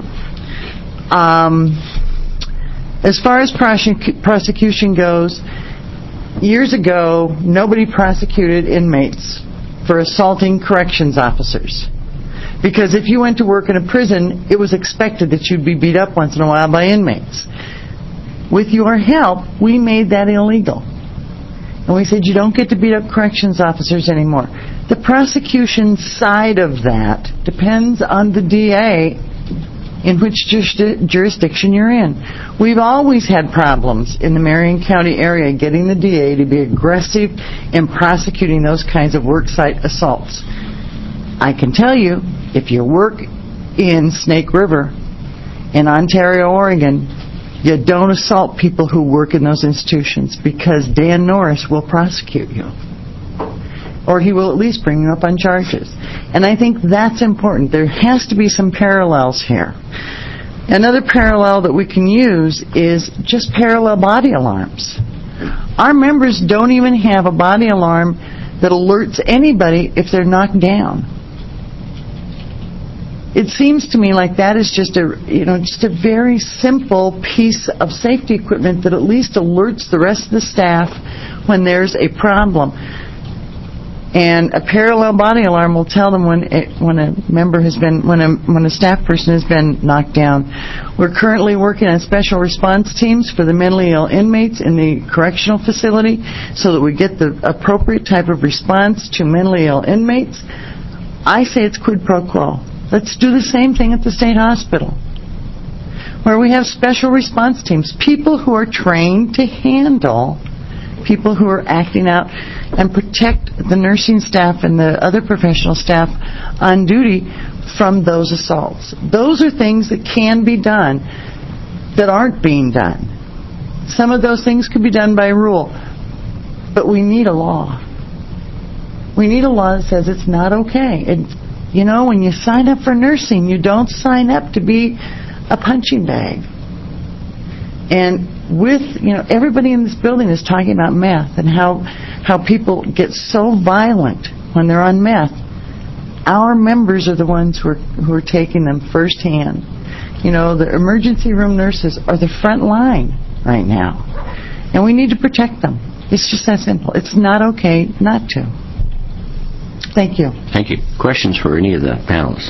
Um, as far as prosec- prosecution goes, years ago, nobody prosecuted inmates for assaulting corrections officers. Because if you went to work in a prison, it was expected that you'd be beat up once in a while by inmates. With your help, we made that illegal. And we said you don't get to beat up corrections officers anymore. The prosecution side of that depends on the D A in which jurisdiction you're in. We've always had problems in the Marion County area getting the D A to be aggressive in prosecuting those kinds of worksite assaults. I can tell you, if you work in Snake River in Ontario, Oregon, you don't assault people who work in those institutions, because Dan Norris will prosecute you. Or he will at least bring you up on charges. And I think that's important. There has to be some parallels here. Another parallel that we can use is just parallel body alarms. Our members don't even have a body alarm that alerts anybody if they're knocked down. It seems to me like that is just a, you know, just a very simple piece of safety equipment that at least alerts the rest of the staff when there's a problem. And a parallel body alarm will tell them when it, when a member has been, when a when a staff person has been knocked down. We're currently working on special response teams for the mentally ill inmates in the correctional facility, so that we get the appropriate type of response to mentally ill inmates. I say it's quid pro quo. Let's do the same thing at the state hospital, where we have special response teams, people who are trained to handle people who are acting out and protect the nursing staff and the other professional staff on duty from those assaults. Those are things that can be done that aren't being done. Some of those things could be done by rule, but we need a law. We need a law that says it's not okay. And, you know, when you sign up for nursing, you don't sign up to be a punching bag. And with, you know, everybody in this building is talking about meth and how how people get so violent when they're on meth. Our members are the ones who are who are taking them firsthand. You know, the emergency room nurses are the front line right now, and we need to protect them. It's just that simple. It's not okay not to. Thank you. Thank you. Questions for any of the panelists?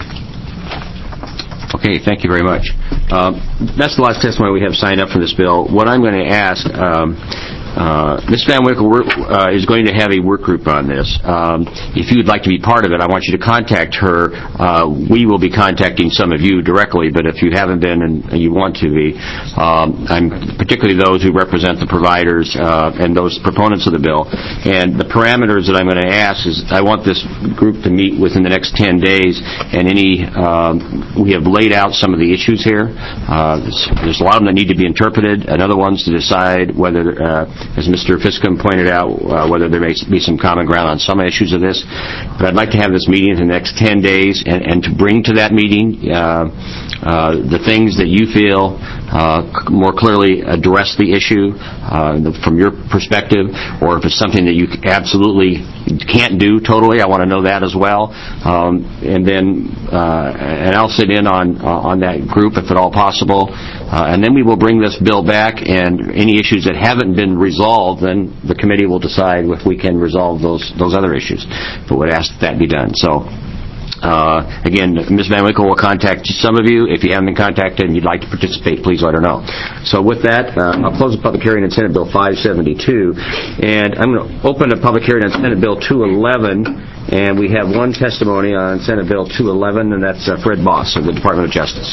Okay, thank you very much. Um, that's the last testimony we have signed up for this bill. What I'm going to ask, um, uh, Miz Van Winkle uh, is going to have a work group on this. Um, if you'd like to be part of it, I want you to contact her. Uh, we will be contacting some of you directly, but if you haven't been and you want to be, um, I'm particularly those who represent the providers uh, and those proponents of the bill. And the parameters that I'm going to ask is I want this group to meet within the next ten days, and any um, we have laid out some of the issues here. Uh, there's, there's a lot of them that need to be interpreted, and other ones to decide whether, uh, as Mister Fiscum pointed out, uh, whether there may be some common ground on some issues of this. But I'd like to have this meeting in the next ten days, and, and to bring to that meeting uh, uh, the things that you feel uh, more clearly address the issue uh, from your perspective, or if it's something that you absolutely can't do totally, I want to know that as well. Um, and then, uh, and I'll sit in on uh, on that group if at all possible. Uh, and then we will bring this bill back, and any issues that haven't been resolved, then the committee will decide if we can resolve those those other issues. But would ask that that be done. So, uh, again, Miz Van Winkle will contact some of you. If you haven't been contacted and you'd like to participate, please let her know. So with that, uh, I'll close the public hearing on Senate Bill five seventy-two. And I'm going to open a public hearing on Senate Bill two eleven. And we have one testimony on Senate Bill two eleven, and that's uh, Fred Boss of the Department of Justice.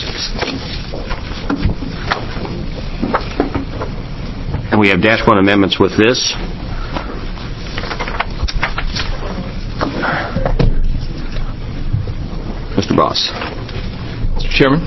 And we have dash one amendments with this. Mister Boss. Mister Chairman.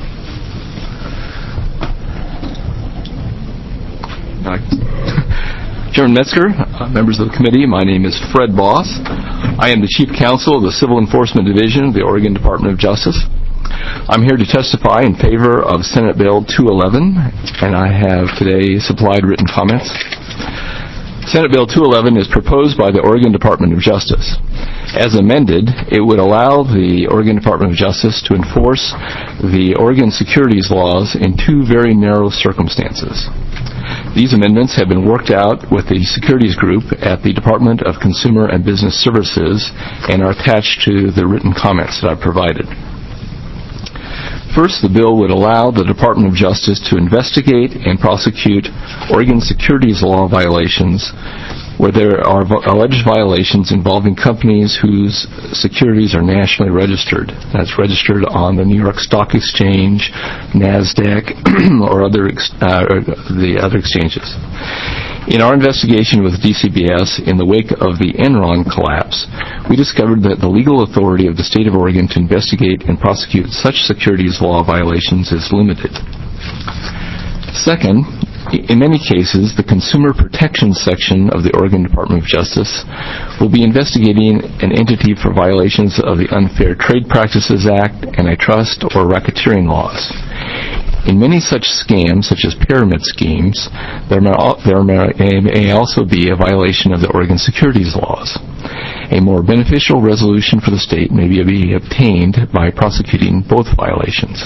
Chairman Metzger, uh, members of the committee, my name is Fred Boss. I am the Chief Counsel of the Civil Enforcement Division of the Oregon Department of Justice. I'm here to testify in favor of Senate Bill two eleven, and I have today supplied written comments. Senate Bill two eleven is proposed by the Oregon Department of Justice. As amended, it would allow the Oregon Department of Justice to enforce the Oregon securities laws in two very narrow circumstances. These amendments have been worked out with the securities group at the Department of Consumer and Business Services and are attached to the written comments that I've provided. First, the bill would allow the Department of Justice to investigate and prosecute Oregon securities law violations where there are alleged violations involving companies whose securities are nationally registered. That's registered on the New York Stock Exchange, NASDAQ, or other ex- uh, or the other exchanges. In our investigation with D C B S in the wake of the Enron collapse, we discovered that the legal authority of the state of Oregon to investigate and prosecute such securities law violations is limited. Second, in many cases, the Consumer Protection Section of the Oregon Department of Justice will be investigating an entity for violations of the Unfair Trade Practices Act, antitrust, or racketeering laws. In many such scams, such as pyramid schemes, there may, there may also be a violation of the Oregon securities laws. A more beneficial resolution for the state may be obtained by prosecuting both violations.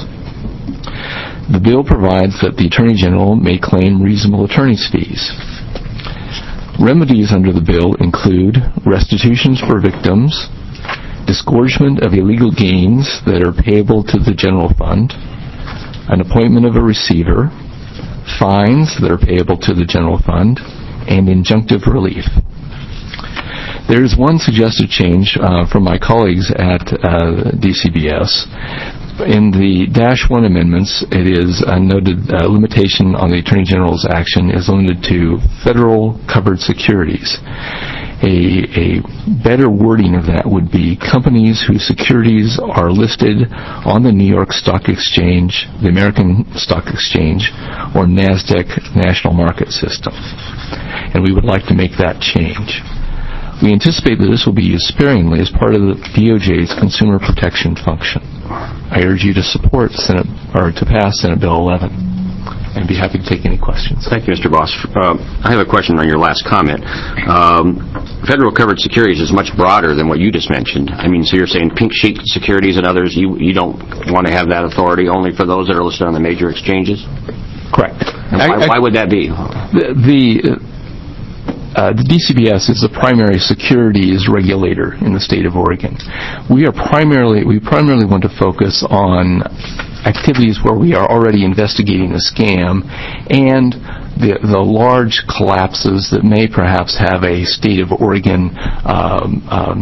The bill provides that the Attorney General may claim reasonable attorney's fees. Remedies under the bill include restitutions for victims, disgorgement of illegal gains that are payable to the general fund, an appointment of a receiver, fines that are payable to the general fund, and injunctive relief. There is one suggested change uh, from my colleagues at uh, D C B S. In the dash one amendments, it is a noted uh, limitation on the Attorney General's action is limited to federal covered securities. A, a better wording of that would be companies whose securities are listed on the New York Stock Exchange, the American Stock Exchange, or NASDAQ National Market System. And we would like to make that change. We anticipate that this will be used sparingly as part of the D O J's consumer protection function. I urge you to support Senate, or to pass Senate Bill eleven, and be happy to take any questions. Thank you, Mister Boss. Uh, I have a question on your last comment. Um, federal covered securities is much broader than what you just mentioned. I mean, so you're saying pink sheet securities and others, you, you don't want to have that authority only for those that are listed on the major exchanges? Correct. And why, I, I, why would that be? The... the Uh, the D C B S is the primary securities regulator in the state of Oregon. We are primarily we primarily want to focus on activities where we are already investigating a scam and the the large collapses that may perhaps have a state of Oregon um, um,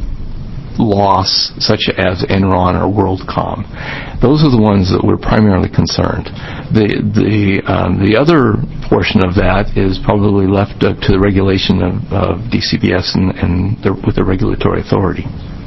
loss, such as Enron or WorldCom. Those are the ones that we're primarily concerned. The the um, the other portion of that is probably left up to the regulation of, of D C B S and, and the, with the regulatory authority.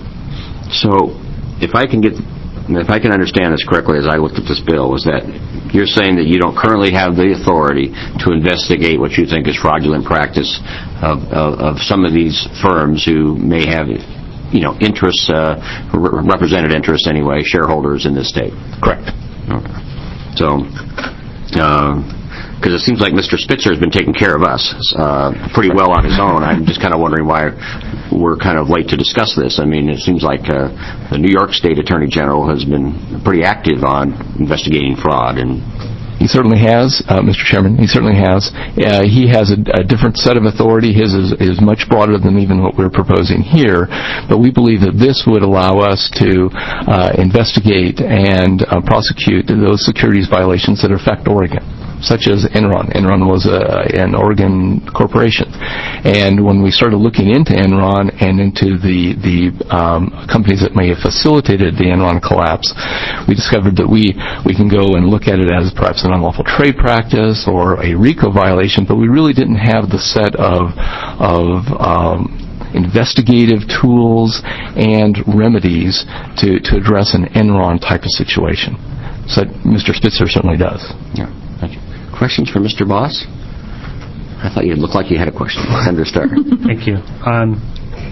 So, if I can get, if I can understand this correctly as I looked at this bill, is that you're saying that you don't currently have the authority to investigate what you think is fraudulent practice of, of, of some of these firms who may have, you know, interests, uh, re- represented interests anyway, shareholders in this state. Correct. Okay. So, because it seems like Mister Spitzer has been taking care of us uh, pretty well on his own. I'm just kind of wondering why we're kind of late to discuss this. I mean, it seems like uh, the New York State Attorney General has been pretty active on investigating fraud and. He certainly has, uh, Mister Chairman. He certainly has. Uh, he has a, a different set of authority. His is, is much broader than even what we're proposing here. But we believe that this would allow us to uh, investigate and uh, prosecute those securities violations that affect Oregon, such as Enron. Enron was a, an Oregon corporation. And when we started looking into Enron and into the, the um, companies that may have facilitated the Enron collapse, we discovered that we, we can go and look at it as perhaps an unlawful trade practice or a RICO violation, but we really didn't have the set of, of um, investigative tools and remedies to, to address an Enron type of situation. So Mister Spitzer certainly does. Yeah, thank you. Questions for Mister Boss? I thought you looked like you had a question. Senator Starr. Thank you. Um,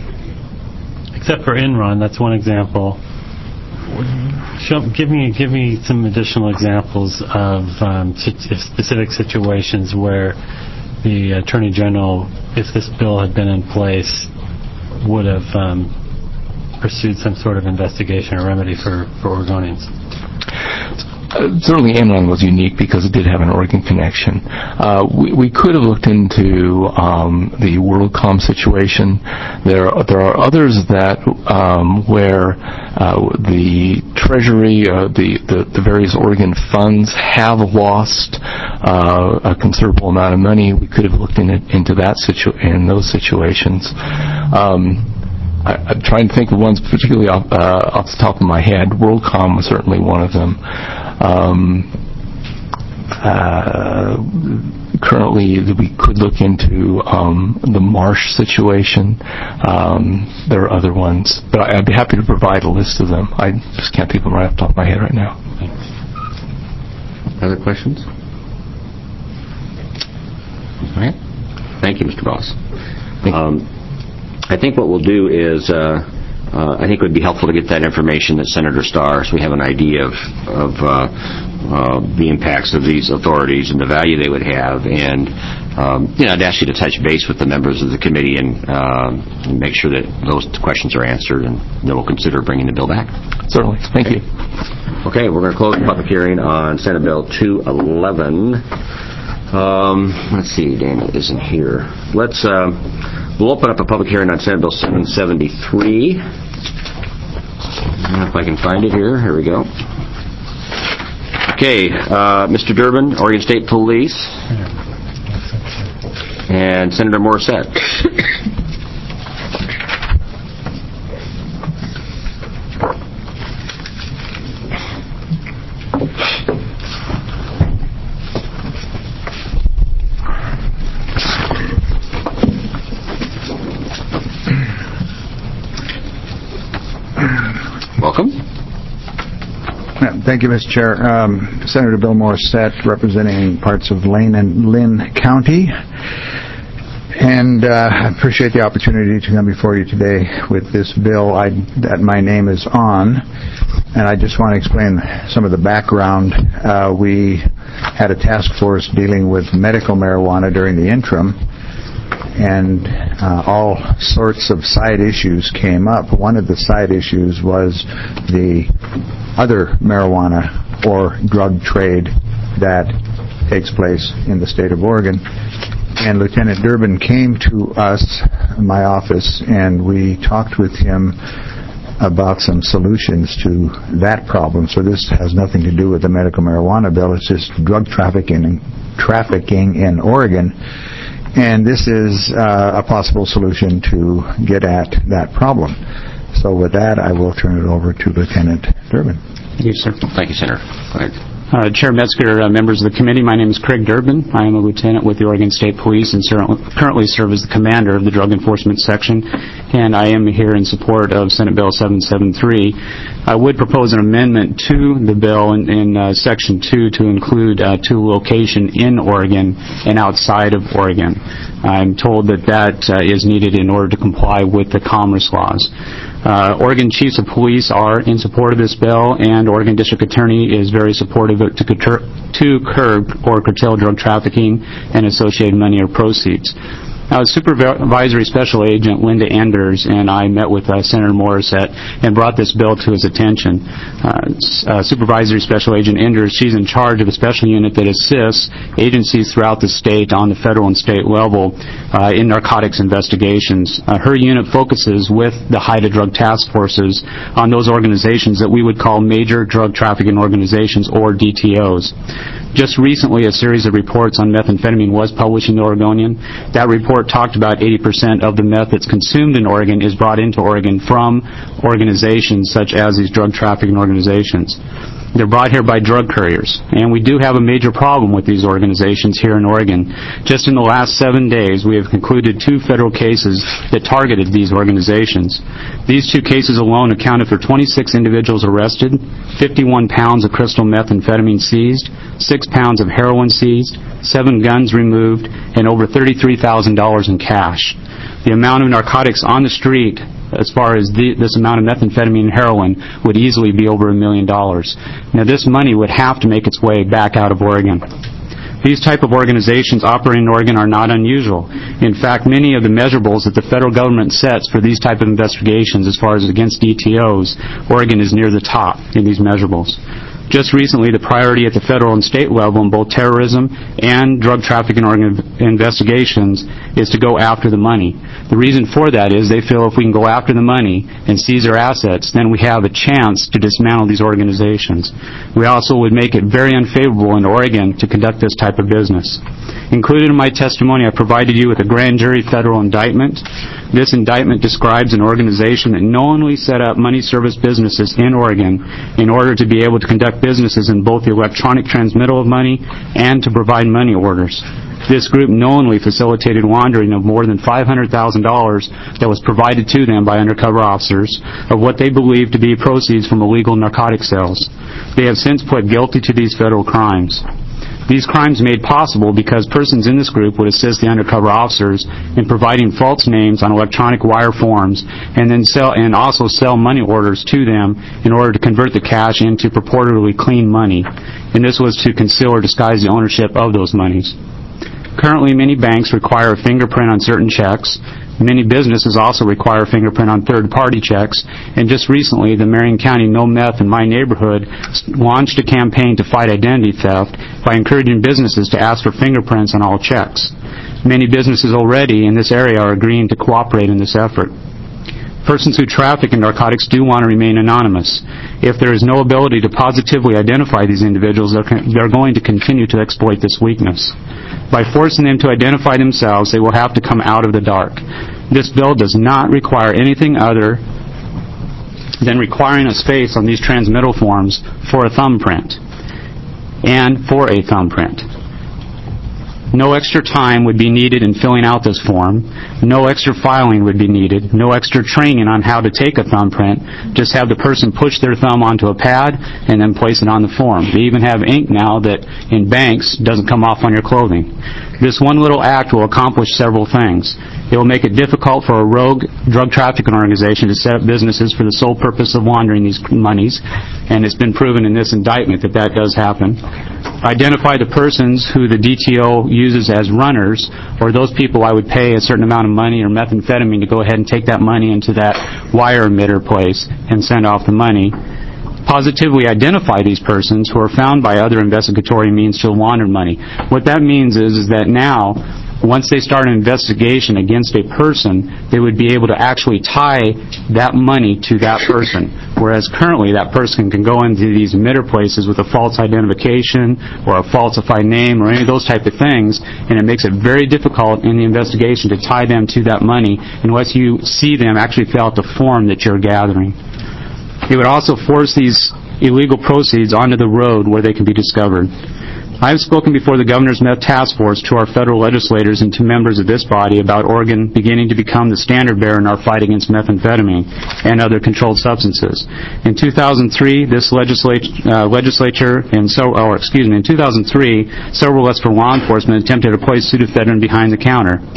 except for Enron, that's one example. Show, give me give me some additional examples of um, specific situations where the Attorney General, if this bill had been in place, would have um, pursued some sort of investigation or remedy for, for Oregonians. Uh, certainly Enron was unique because it did have an Oregon connection. Uh, we, we could have looked into um, the WorldCom situation. There, there are others that um, where uh, the Treasury, uh, the, the, the various Oregon funds have lost uh, a considerable amount of money. We could have looked in it, into that situ- in those situations. Um, I, I'm trying to think of ones particularly off, uh, off the top of my head. WorldCom was certainly one of them. Um, uh, currently, we could look into um, the Marsh situation. Um, there are other ones, but I'd be happy to provide a list of them. I just can't think of them right off the top of my head right now. Thanks. Other questions? All right. Thank you, Mister Boss. Um, I think what we'll do is, uh, uh, I think it would be helpful to get that information that Senator Starr, so we have an idea of, of uh, uh, the impacts of these authorities and the value they would have. And, um, you know, I'd ask you to touch base with the members of the committee and, um, and make sure that those questions are answered, and then we'll consider bringing the bill back. Certainly. Thank okay. you. Okay, we're going to close the public hearing on Senate Bill two eleven. Um, let's see, Dana isn't here. Let's, uh, we'll open up a public hearing on Senate Bill seven seventy-three. If I can find it here. Here we go. Okay, uh, Mister Durbin, Oregon State Police. And Senator Morissette. Welcome. Thank you, Mister Chair. Um, Senator Bill Morissette, representing parts of Lane and Lynn County. And uh, I appreciate the opportunity to come before you today with this bill I, that my name is on. And I just want to explain some of the background. Uh, we had a task force dealing with medical marijuana during the interim, and uh, all sorts of side issues came up. One of the side issues was the other marijuana or drug trade that takes place in the state of Oregon. And Lieutenant Durbin came to us, my office, and we talked with him about some solutions to that problem. So this has nothing to do with the medical marijuana bill. It's just drug trafficking, trafficking in Oregon. And this is uh, a possible solution to get at that problem. So with that, I will turn it over to Lieutenant Durbin. Thank you, sir. Thank you, Senator. Go ahead. Uh, Chair Metzger, uh, members of the committee, my name is Craig Durbin. I am a lieutenant with the Oregon State Police and ser- currently serve as the commander of the Drug Enforcement Section, and I am here in support of Senate Bill seven seventy-three. I would propose an amendment to the bill in, in uh, Section two to include uh, to location in Oregon and outside of Oregon. I'm told that that uh, is needed in order to comply with the commerce laws. Uh, Oregon chiefs of police are in support of this bill, and Oregon District Attorney is very supportive of, to, curter, to curb or curtail drug trafficking and associated money or proceeds. Now, Supervisory Special Agent Linda Enders and I met with uh, Senator Morissette and brought this bill to his attention. Uh, uh, Supervisory Special Agent Enders, she's in charge of a special unit that assists agencies throughout the state on the federal and state level uh, in narcotics investigations. Uh, her unit focuses with the HIDTA drug task forces on those organizations that we would call major drug trafficking organizations, or D T Os. Just recently, a series of reports on methamphetamine was published in the Oregonian. That report talked about eighty percent of the meth that's consumed in Oregon is brought into Oregon from organizations such as these drug trafficking organizations. They're brought here by drug couriers, and we do have a major problem with these organizations here in Oregon. Just in the last seven days, we have concluded two federal cases that targeted these organizations. These two cases alone accounted for twenty-six individuals arrested, fifty-one pounds of crystal methamphetamine seized, six pounds of heroin seized, seven guns removed, and over thirty-three thousand dollars in cash. The amount of narcotics on the street, as far as the, this amount of methamphetamine and heroin, would easily be over a million dollars. Now, this money would have to make its way back out of Oregon. These type of organizations operating in Oregon are not unusual. In fact, many of the measurables that the federal government sets for these type of investigations as far as against D T Os, Oregon is near the top in these measurables. Just recently, the priority at the federal and state level in both terrorism and drug trafficking organ- investigations is to go after the money. The reason for that is they feel if we can go after the money and seize their assets, then we have a chance to dismantle these organizations. We also would make it very unfavorable in Oregon to conduct this type of business. Included in my testimony, I provided you with a grand jury federal indictment. This indictment describes an organization that knowingly set up money service businesses in Oregon in order to be able to conduct businesses in both the electronic transmittal of money and to provide money orders. This group knowingly facilitated laundering of more than five hundred thousand dollars that was provided to them by undercover officers of what they believed to be proceeds from illegal narcotic sales. They have since pled guilty to these federal crimes. These crimes made possible because persons in this group would assist the undercover officers in providing false names on electronic wire forms and then sell and also sell money orders to them in order to convert the cash into purportedly clean money. And this was to conceal or disguise the ownership of those monies. Currently, many banks require a fingerprint on certain checks. Many businesses also require a fingerprint on third-party checks. And just recently, the Marion County No Meth in my neighborhood launched a campaign to fight identity theft by encouraging businesses to ask for fingerprints on all checks. Many businesses already in this area are agreeing to cooperate in this effort. Persons who traffic in narcotics do want to remain anonymous. If there is no ability to positively identify these individuals, they're going to continue to exploit this weakness. By forcing them to identify themselves, they will have to come out of the dark. This bill does not require anything other than requiring a space on these transmittal forms for a thumbprint and for a thumbprint. No extra time would be needed in filling out this form. No extra filing would be needed. No extra training on how to take a thumbprint. Just have the person push their thumb onto a pad and then place it on the form. They even have ink now that in banks doesn't come off on your clothing. This one little act will accomplish several things. It will make it difficult for a rogue drug trafficking organization to set up businesses for the sole purpose of laundering these monies, and it's been proven in this indictment that that does happen. Identify the persons who the D T O uses as runners, or those people I would pay a certain amount of money or methamphetamine to go ahead and take that money into that wire emitter place and send off the money. Positively identify these persons who are found by other investigatory means to launder money. What that means is, is that now, once they start an investigation against a person, they would be able to actually tie that money to that person. Whereas currently, that person can go into these emitter places with a false identification or a falsified name or any of those type of things, and it makes it very difficult in the investigation to tie them to that money unless you see them actually fill out the form that you're gathering. It would also force these illegal proceeds onto the road where they can be discovered. I have spoken before the Governor's Meth Task Force to our federal legislators and to members of this body about Oregon beginning to become the standard bearer in our fight against methamphetamine and other controlled substances. In two thousand three, this legislature, uh, legislature and so, or excuse me, in two thousand three, several of us for law enforcement attempted to place pseudoephedrine behind the counter.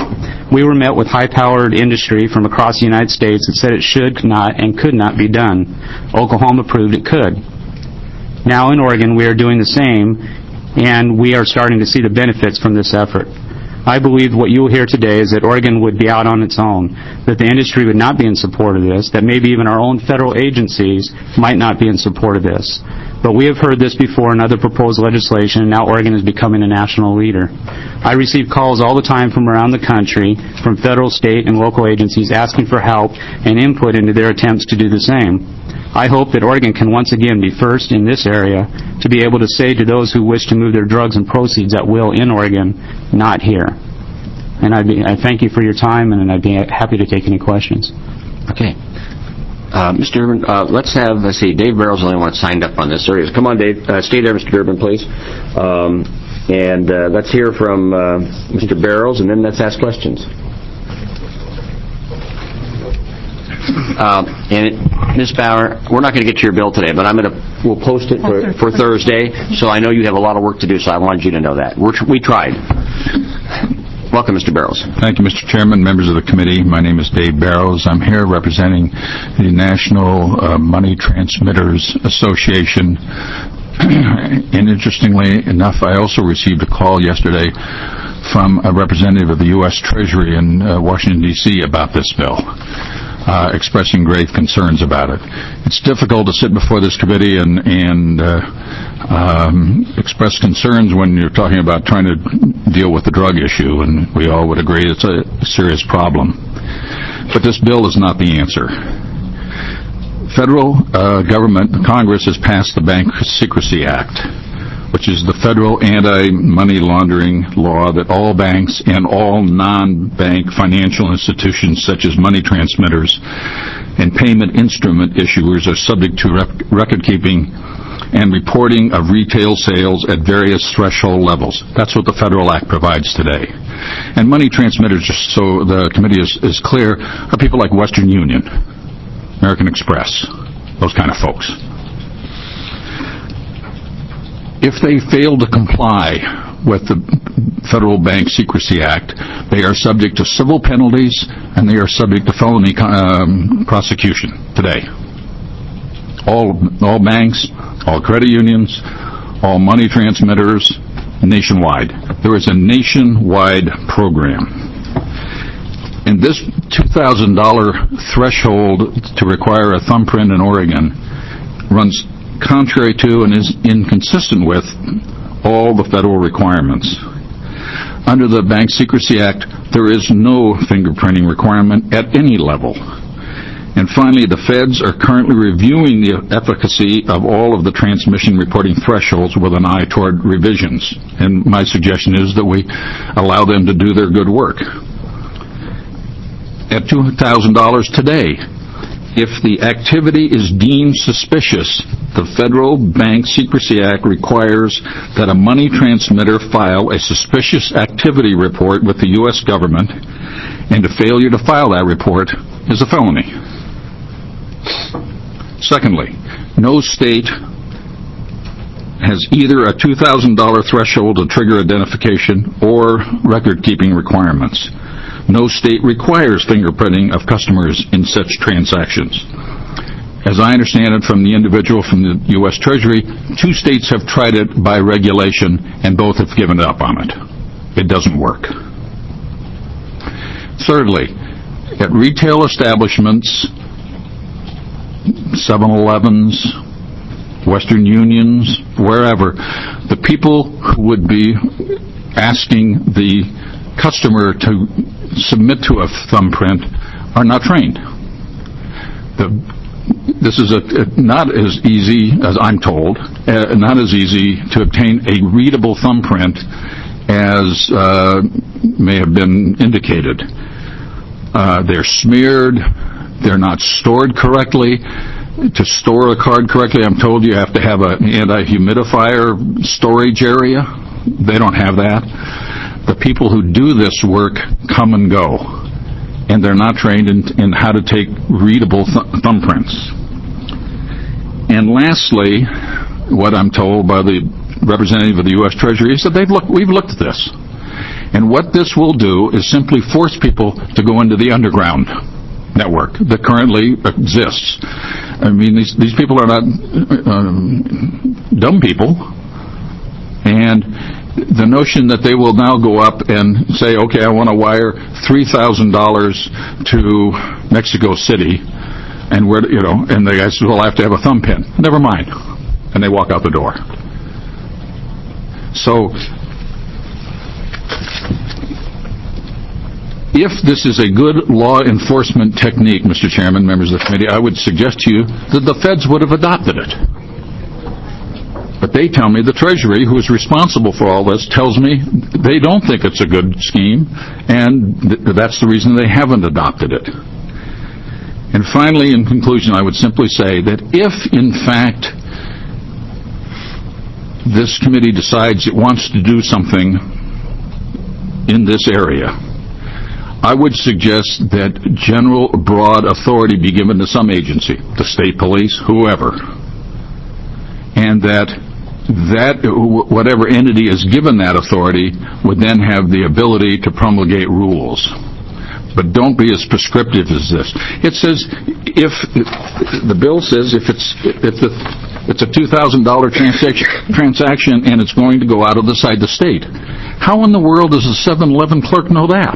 We were met with high-powered industry from across the United States that said it should not and could not be done. Oklahoma proved it could. Now in Oregon, we are doing the same, and we are starting to see the benefits from this effort. I believe what you will hear today is that Oregon would be out on its own, that the industry would not be in support of this, that maybe even our own federal agencies might not be in support of this. But we have heard this before in other proposed legislation, and now Oregon is becoming a national leader. I receive calls all the time from around the country, from federal, state, and local agencies asking for help and input into their attempts to do the same. I hope that Oregon can once again be first in this area to be able to say to those who wish to move their drugs and proceeds at will in Oregon, not here. And I'd be, I thank you for your time, and I'd be happy to take any questions. Okay. Uh, Mister Durbin, uh, let's have, let's see, Dave Barrow's the only one signed up on this. There he is. Come on, Dave. Uh, stay there, Mister Durbin, please. Um, and uh, let's hear from uh, Mister Barrows, and then let's ask questions. Uh, and Miz Bauer, we're not going to get to your bill today, but I'm going to we'll post it for, for Thursday. So I know you have a lot of work to do. So I wanted you to know that We're, we tried. Welcome, Mister Barrows. Thank you, Mister Chairman, members of the committee. My name is Dave Barrows. I'm here representing the National uh, Money Transmitters Association. And interestingly enough, I also received a call yesterday from a representative of the U S Treasury in uh, Washington, D C about this bill. Uh, expressing grave concerns about it. It's difficult to sit before this committee and, and uh, um, express concerns when you're talking about trying to deal with the drug issue, and we all would agree it's a serious problem. But this bill is not the answer. Federal uh, government, Congress has passed the Bank Secrecy Act, which is the federal anti-money laundering law that all banks and all non-bank financial institutions such as money transmitters and payment instrument issuers are subject to rec- record-keeping and reporting of retail sales at various threshold levels. That's what the Federal Act provides today. And money transmitters, just so the committee is, is clear, are people like Western Union, American Express, those kind of folks. If they fail to comply with the Federal Bank Secrecy Act, they are subject to civil penalties and they are subject to felony um, prosecution today. All, all banks, all credit unions, all money transmitters, nationwide. There is a nationwide program. And this two thousand dollars threshold to require a thumbprint in Oregon runs contrary to and is inconsistent with all the federal requirements. Under the Bank Secrecy Act, there is no fingerprinting requirement at any level. And finally, the feds are currently reviewing the efficacy of all of the transmission reporting thresholds with an eye toward revisions. And my suggestion is that we allow them to do their good work. At two thousand dollars today, if the activity is deemed suspicious, the Federal Bank Secrecy Act requires that a money transmitter file a suspicious activity report with the U S government, and a failure to file that report is a felony. Secondly, no state has either a two thousand dollars threshold to trigger identification or record-keeping requirements. No state requires fingerprinting of customers in such transactions. As I understand it from the individual from the U S Treasury, two states have tried it by regulation and both have given up on it. It doesn't work. Thirdly, at retail establishments, seven elevens, Western Unions, wherever, the people who would be asking the customer to submit to a thumbprint are not trained. The, this is a, a, not as easy, as I'm told, uh, not as easy to obtain a readable thumbprint as uh, may have been indicated. Uh, they're smeared, they're not stored correctly. To store a card correctly, I'm told you have to have an anti-humidifier storage area. They don't have that. The people who do this work come and go, and they're not trained in, in how to take readable th- thumbprints. And lastly, what I'm told by the representative of the U S Treasury is that they've looked, we've looked at this, And what this will do is simply force people to go into the underground network that currently exists. I mean, these, these people are not um, dumb people. And the notion that they will now go up and say, okay, I want to wire three thousand dollars to Mexico City, and where, you know, and the guy says, well, I have to have a thumb pin. Never mind. And they walk out the door. So, if this is a good law enforcement technique, Mister Chairman, members of the committee, I would suggest to you that the feds would have adopted it. But they tell me the Treasury, who is responsible for all this, tells me they don't think it's a good scheme, and th- that's the reason they haven't adopted it. And finally, in conclusion, I would simply say that if, in fact, this committee decides it wants to do something in this area, I would suggest that general, broad authority be given to some agency, the state police, whoever, and that that whatever entity is given that authority would then have the ability to promulgate rules. But don't be as prescriptive as this. It says if the bill says if it's if the it's a two thousand dollars transaction transaction and it's going to go out of the side the state. How in the world does a seven eleven clerk know that?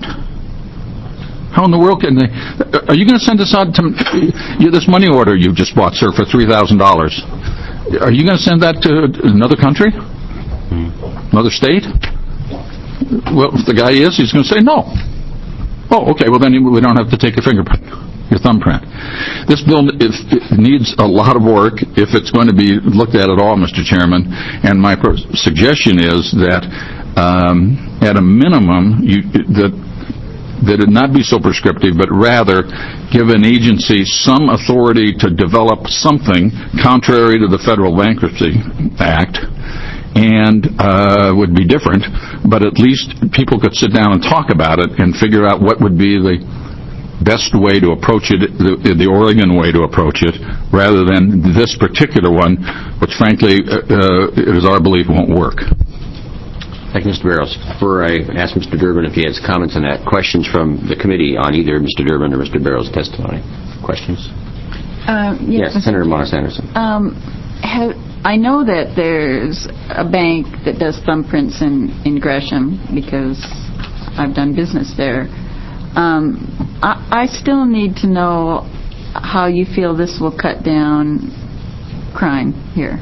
How in the world can they? Are you going to send this out to you, this money order you just bought, sir, for three thousand dollars? Are you going to send that to another country, another state? Well, if the guy is, he's going to say no. Oh, okay. Well, then we don't have to take your fingerprint, your thumbprint. This bill it, it needs a lot of work if it's going to be looked at at all, Mister Chairman. And my pro- suggestion is that, um, at a minimum, you, that that it not be so prescriptive, but rather give an agency some authority to develop something contrary to the Federal Bankruptcy Act, and uh, would be different, but at least people could sit down and talk about it and figure out what would be the best way to approach it, the, the Oregon way to approach it, rather than this particular one, which frankly, uh, it is our belief won't work. Thank you, Mister Barrows. Before I ask Mister Durbin if he has comments on that, questions from the committee on either Mister Durbin or Mister Barrows' testimony? Questions? Uh, yes, yes, Senator Monis Anderson. Um, have, I know that there's a bank that does thumbprints in, in Gresham because I've done business there. Um, I, I still need to know how you feel this will cut down crime here.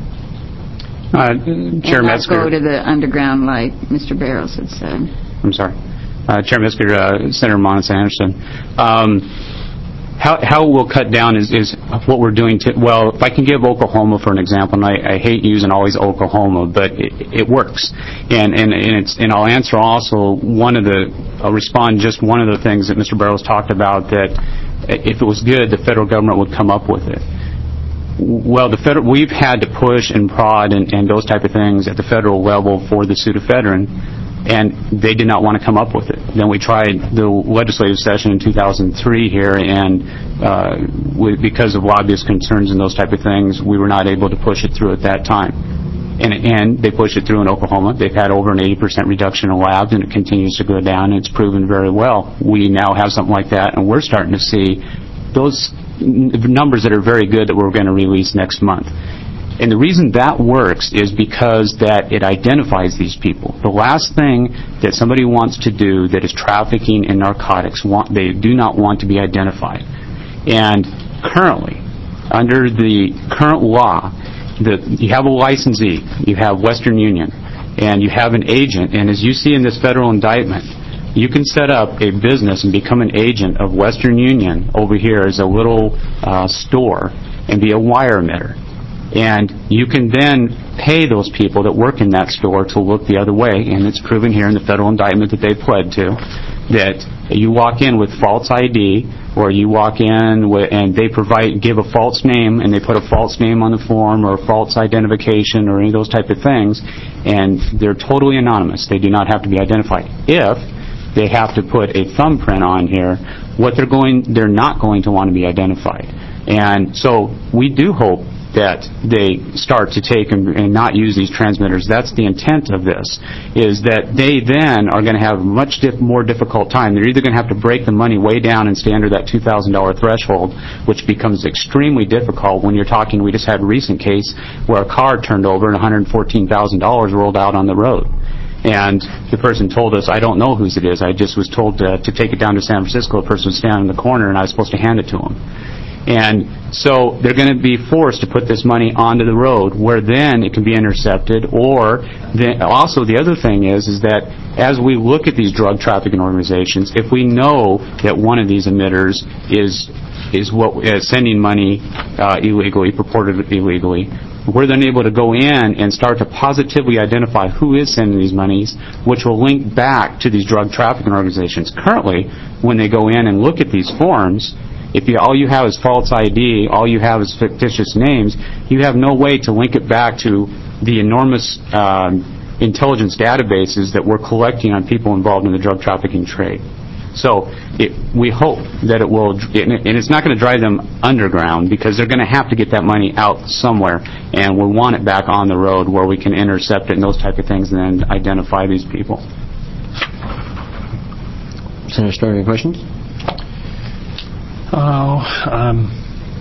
Uh, Chair and not Metzger. go to the underground like Mister Barrows had said. I'm sorry. Uh, Chair Metzger, uh, Senator Monis Anderson. Um, how, how we'll cut down is, is what we're doing to, well, if I can give Oklahoma for an example, and I, I hate using always Oklahoma, but it, it works. And, and, and, it's, and I'll answer also one of the, I'll respond just one of the things that Mister Barrows talked about, that if it was good, the federal government would come up with it. Well, the federal, we've had to push and prod and, and those type of things at the federal level for the pseudo-federal, and they did not want to come up with it. Then we tried the legislative session in two thousand three here, and uh, we, because of lobbyist concerns and those type of things, we were not able to push it through at that time. And, and they pushed it through in Oklahoma. They've had over an eighty percent reduction in labs, and it continues to go down, and it's proven very well. We now have something like that, and we're starting to see those numbers that are very good that we're going to release next month. And the reason that works is because that it identifies these people. The last thing that somebody wants to do that is trafficking in narcotics, want, they do not want to be identified. And currently, under the current law, the, you have a licensee, you have Western Union, and you have an agent, and as you see in this federal indictment, you can set up a business and become an agent of Western Union over here as a little uh, store and be a wire emitter. And you can then pay those people that work in that store to look the other way, and it's proven here in the federal indictment that they pled to, that you walk in with false I D, or you walk in with, and they provide, give a false name, and they put a false name on the form, or a false identification, or any of those type of things, and they're totally anonymous. They do not have to be identified. If they have to put a thumbprint on here, what they're going, they're not going to want to be identified. And so we do hope that they start to take and, and not use these transmitters. That's the intent of this, is that they then are going to have a much dif- more difficult time. They're either going to have to break the money way down and stay under that two thousand dollars threshold, which becomes extremely difficult when you're talking, we just had a recent case where a car turned over and one hundred fourteen thousand dollars rolled out on the road. And the person told us, I don't know whose it is. I just was told to, to take it down to San Francisco. The person was standing in the corner, and I was supposed to hand it to him. And so they're going to be forced to put this money onto the road, where then it can be intercepted. Or then also the other thing is, is that as we look at these drug trafficking organizations, if we know that one of these emitters is is what is sending money uh, illegally, purported illegally, we're then able to go in and start to positively identify who is sending these monies, which will link back to these drug trafficking organizations. Currently, when they go in and look at these forms, if you, all you have is false I D, all you have is fictitious names, you have no way to link it back to the enormous um, intelligence databases that we're collecting on people involved in the drug trafficking trade. So it, we hope that it will, and it's not going to drive them underground, because they're going to have to get that money out somewhere, and we want it back on the road where we can intercept it and those type of things and then identify these people. Senator Starr, any questions? Oh, um,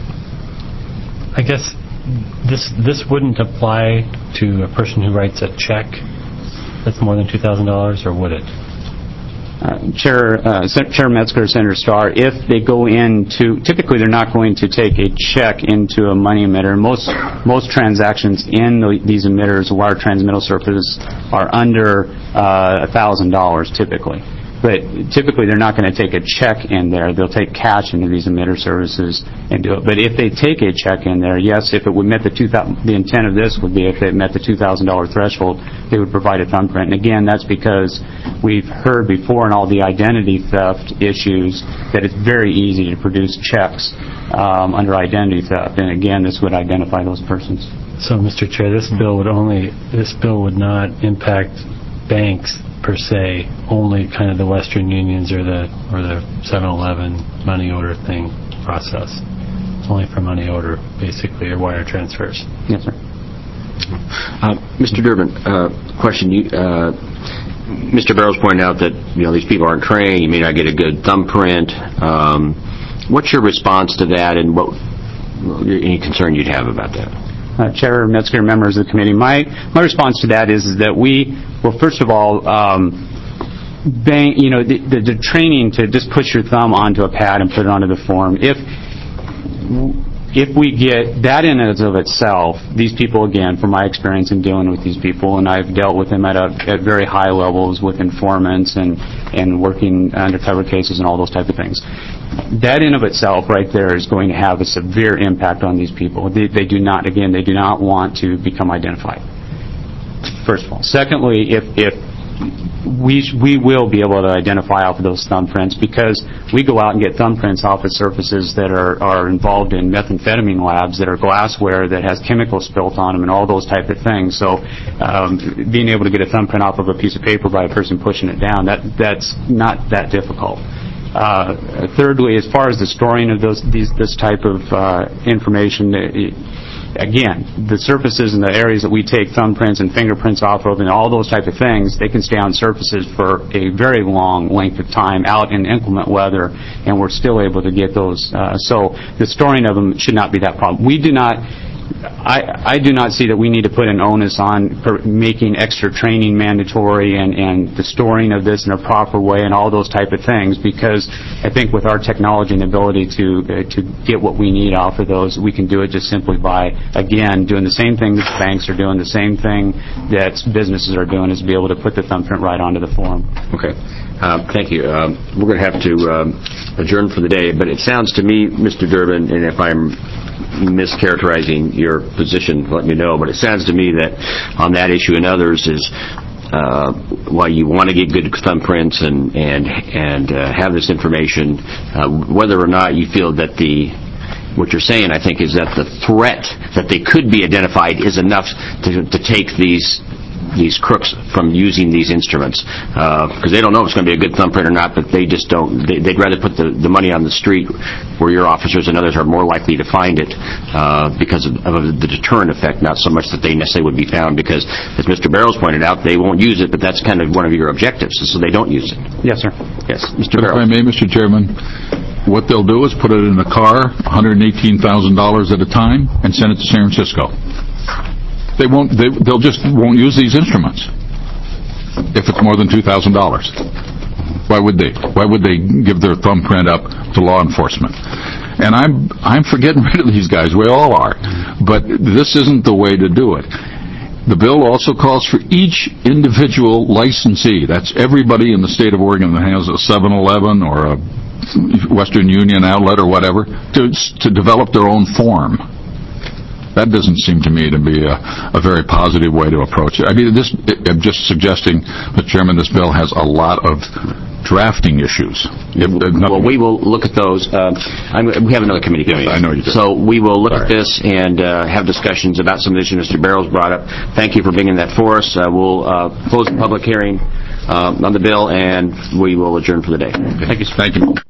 I guess this this wouldn't apply to a person who writes a check that's more than two thousand dollars, or would it? Uh, Chair uh, Chair Metzger, Senator Starr, if they go into, typically they're not going to take a check into a money emitter. Most most transactions in the, these emitters, wire transmittal services, are under uh, one thousand dollars typically. But typically they're not going to take a check in there. They'll take cash into these emitter services and do it. But if they take a check in there, yes, if it would met the two thousand, the intent of this would be if it met the two thousand dollars threshold, they would provide a thumbprint. And again, that's because we've heard before in all the identity theft issues that it's very easy to produce checks um, under identity theft. And again, this would identify those persons. So, Mister Chair, this bill would only this bill would not impact banks per se, only kind of the Western Unions or the or the seven eleven money order thing process. It's only for money order, basically, or wire transfers. Yes, sir. Uh, Mister Durbin, uh, question. You, uh, Mister Barrows pointed out that you know these people aren't trained. You may not get a good thumbprint. Um, what's your response to that, and what any concern you'd have about that? Uh, Chair Metzger, members of the committee, my my response to that is, is that we, well, first of all, um, bank, you know, the, the, the training to just push your thumb onto a pad and put it onto the form. If if we get that in and of itself, these people, again, from my experience in dealing with these people, and I've dealt with them at a, at very high levels with informants and and working undercover cases and all those type of things. That in of itself right there is going to have a severe impact on these people. They, they do not, again, they do not want to become identified, first of all. Secondly, if, if we we will be able to identify off of those thumbprints, because we go out and get thumbprints off of surfaces that are, are involved in methamphetamine labs, that are glassware that has chemicals spilt on them and all those type of things. So um, being able to get a thumbprint off of a piece of paper by a person pushing it down, that that's not that difficult. Uh, thirdly, as far as the storing of those these this type of uh, information, it, again, the surfaces and the areas that we take thumbprints and fingerprints off of and all those type of things, they can stay on surfaces for a very long length of time out in inclement weather, and we're still able to get those. Uh, so the storing of them should not be that problem. We do not. I, I do not see that we need to put an onus on per making extra training mandatory and, and the storing of this in a proper way and all those type of things, because I think with our technology and ability to uh, to get what we need off of those, we can do it just simply by, again, doing the same thing that banks are doing, the same thing that businesses are doing, is be able to put the thumbprint right onto the form. Okay. Uh, thank you. Um, we're going to have to um, adjourn for the day, but it sounds to me, Mister Durbin, and if I'm mischaracterizing your position, let me know, but it sounds to me that on that issue and others is uh, while you want to get good thumbprints and and and uh, have this information, uh, whether or not you feel that the what you're saying, I think, is that the threat that they could be identified is enough to, to take these these crooks from using these instruments, because they don't know if it's going to be a good thumbprint or not, but they just don't. They, they'd rather put the, the money on the street where your officers and others are more likely to find it uh, because of, of the deterrent effect, not so much that they necessarily would be found, because, as Mister Barrows pointed out, they won't use it, but that's kind of one of your objectives, so they don't use it. Yes, sir. Yes, Mister But if Barrows. I may, Mister Chairman, what they'll do is put it in a car, one hundred eighteen thousand dollars at a time, and send it to San Francisco. They won't. They, they'll just won't use these instruments if it's more than two thousand dollars. Why would they? Why would they give their thumbprint up to law enforcement? And I'm I'm for getting rid of these guys. We all are. But this isn't the way to do it. The bill also calls for each individual licensee, that's everybody in the state of Oregon that has a seven eleven or a Western Union outlet or whatever, to to develop their own form. That doesn't seem to me to be a, a very positive way to approach it. I mean, this, I'm just suggesting, Mister Chairman, this bill has a lot of drafting issues. If, uh, well, we will look at those. Uh, I'm, we have another committee coming. Yes, I know you do. So we will look Sorry. at this and uh, have discussions about some of the issues Mister Barrows brought up. Thank you for bringing that for us. Uh, we'll uh, close the public hearing uh, on the bill, and we will adjourn for the day. Thank you. Thank you.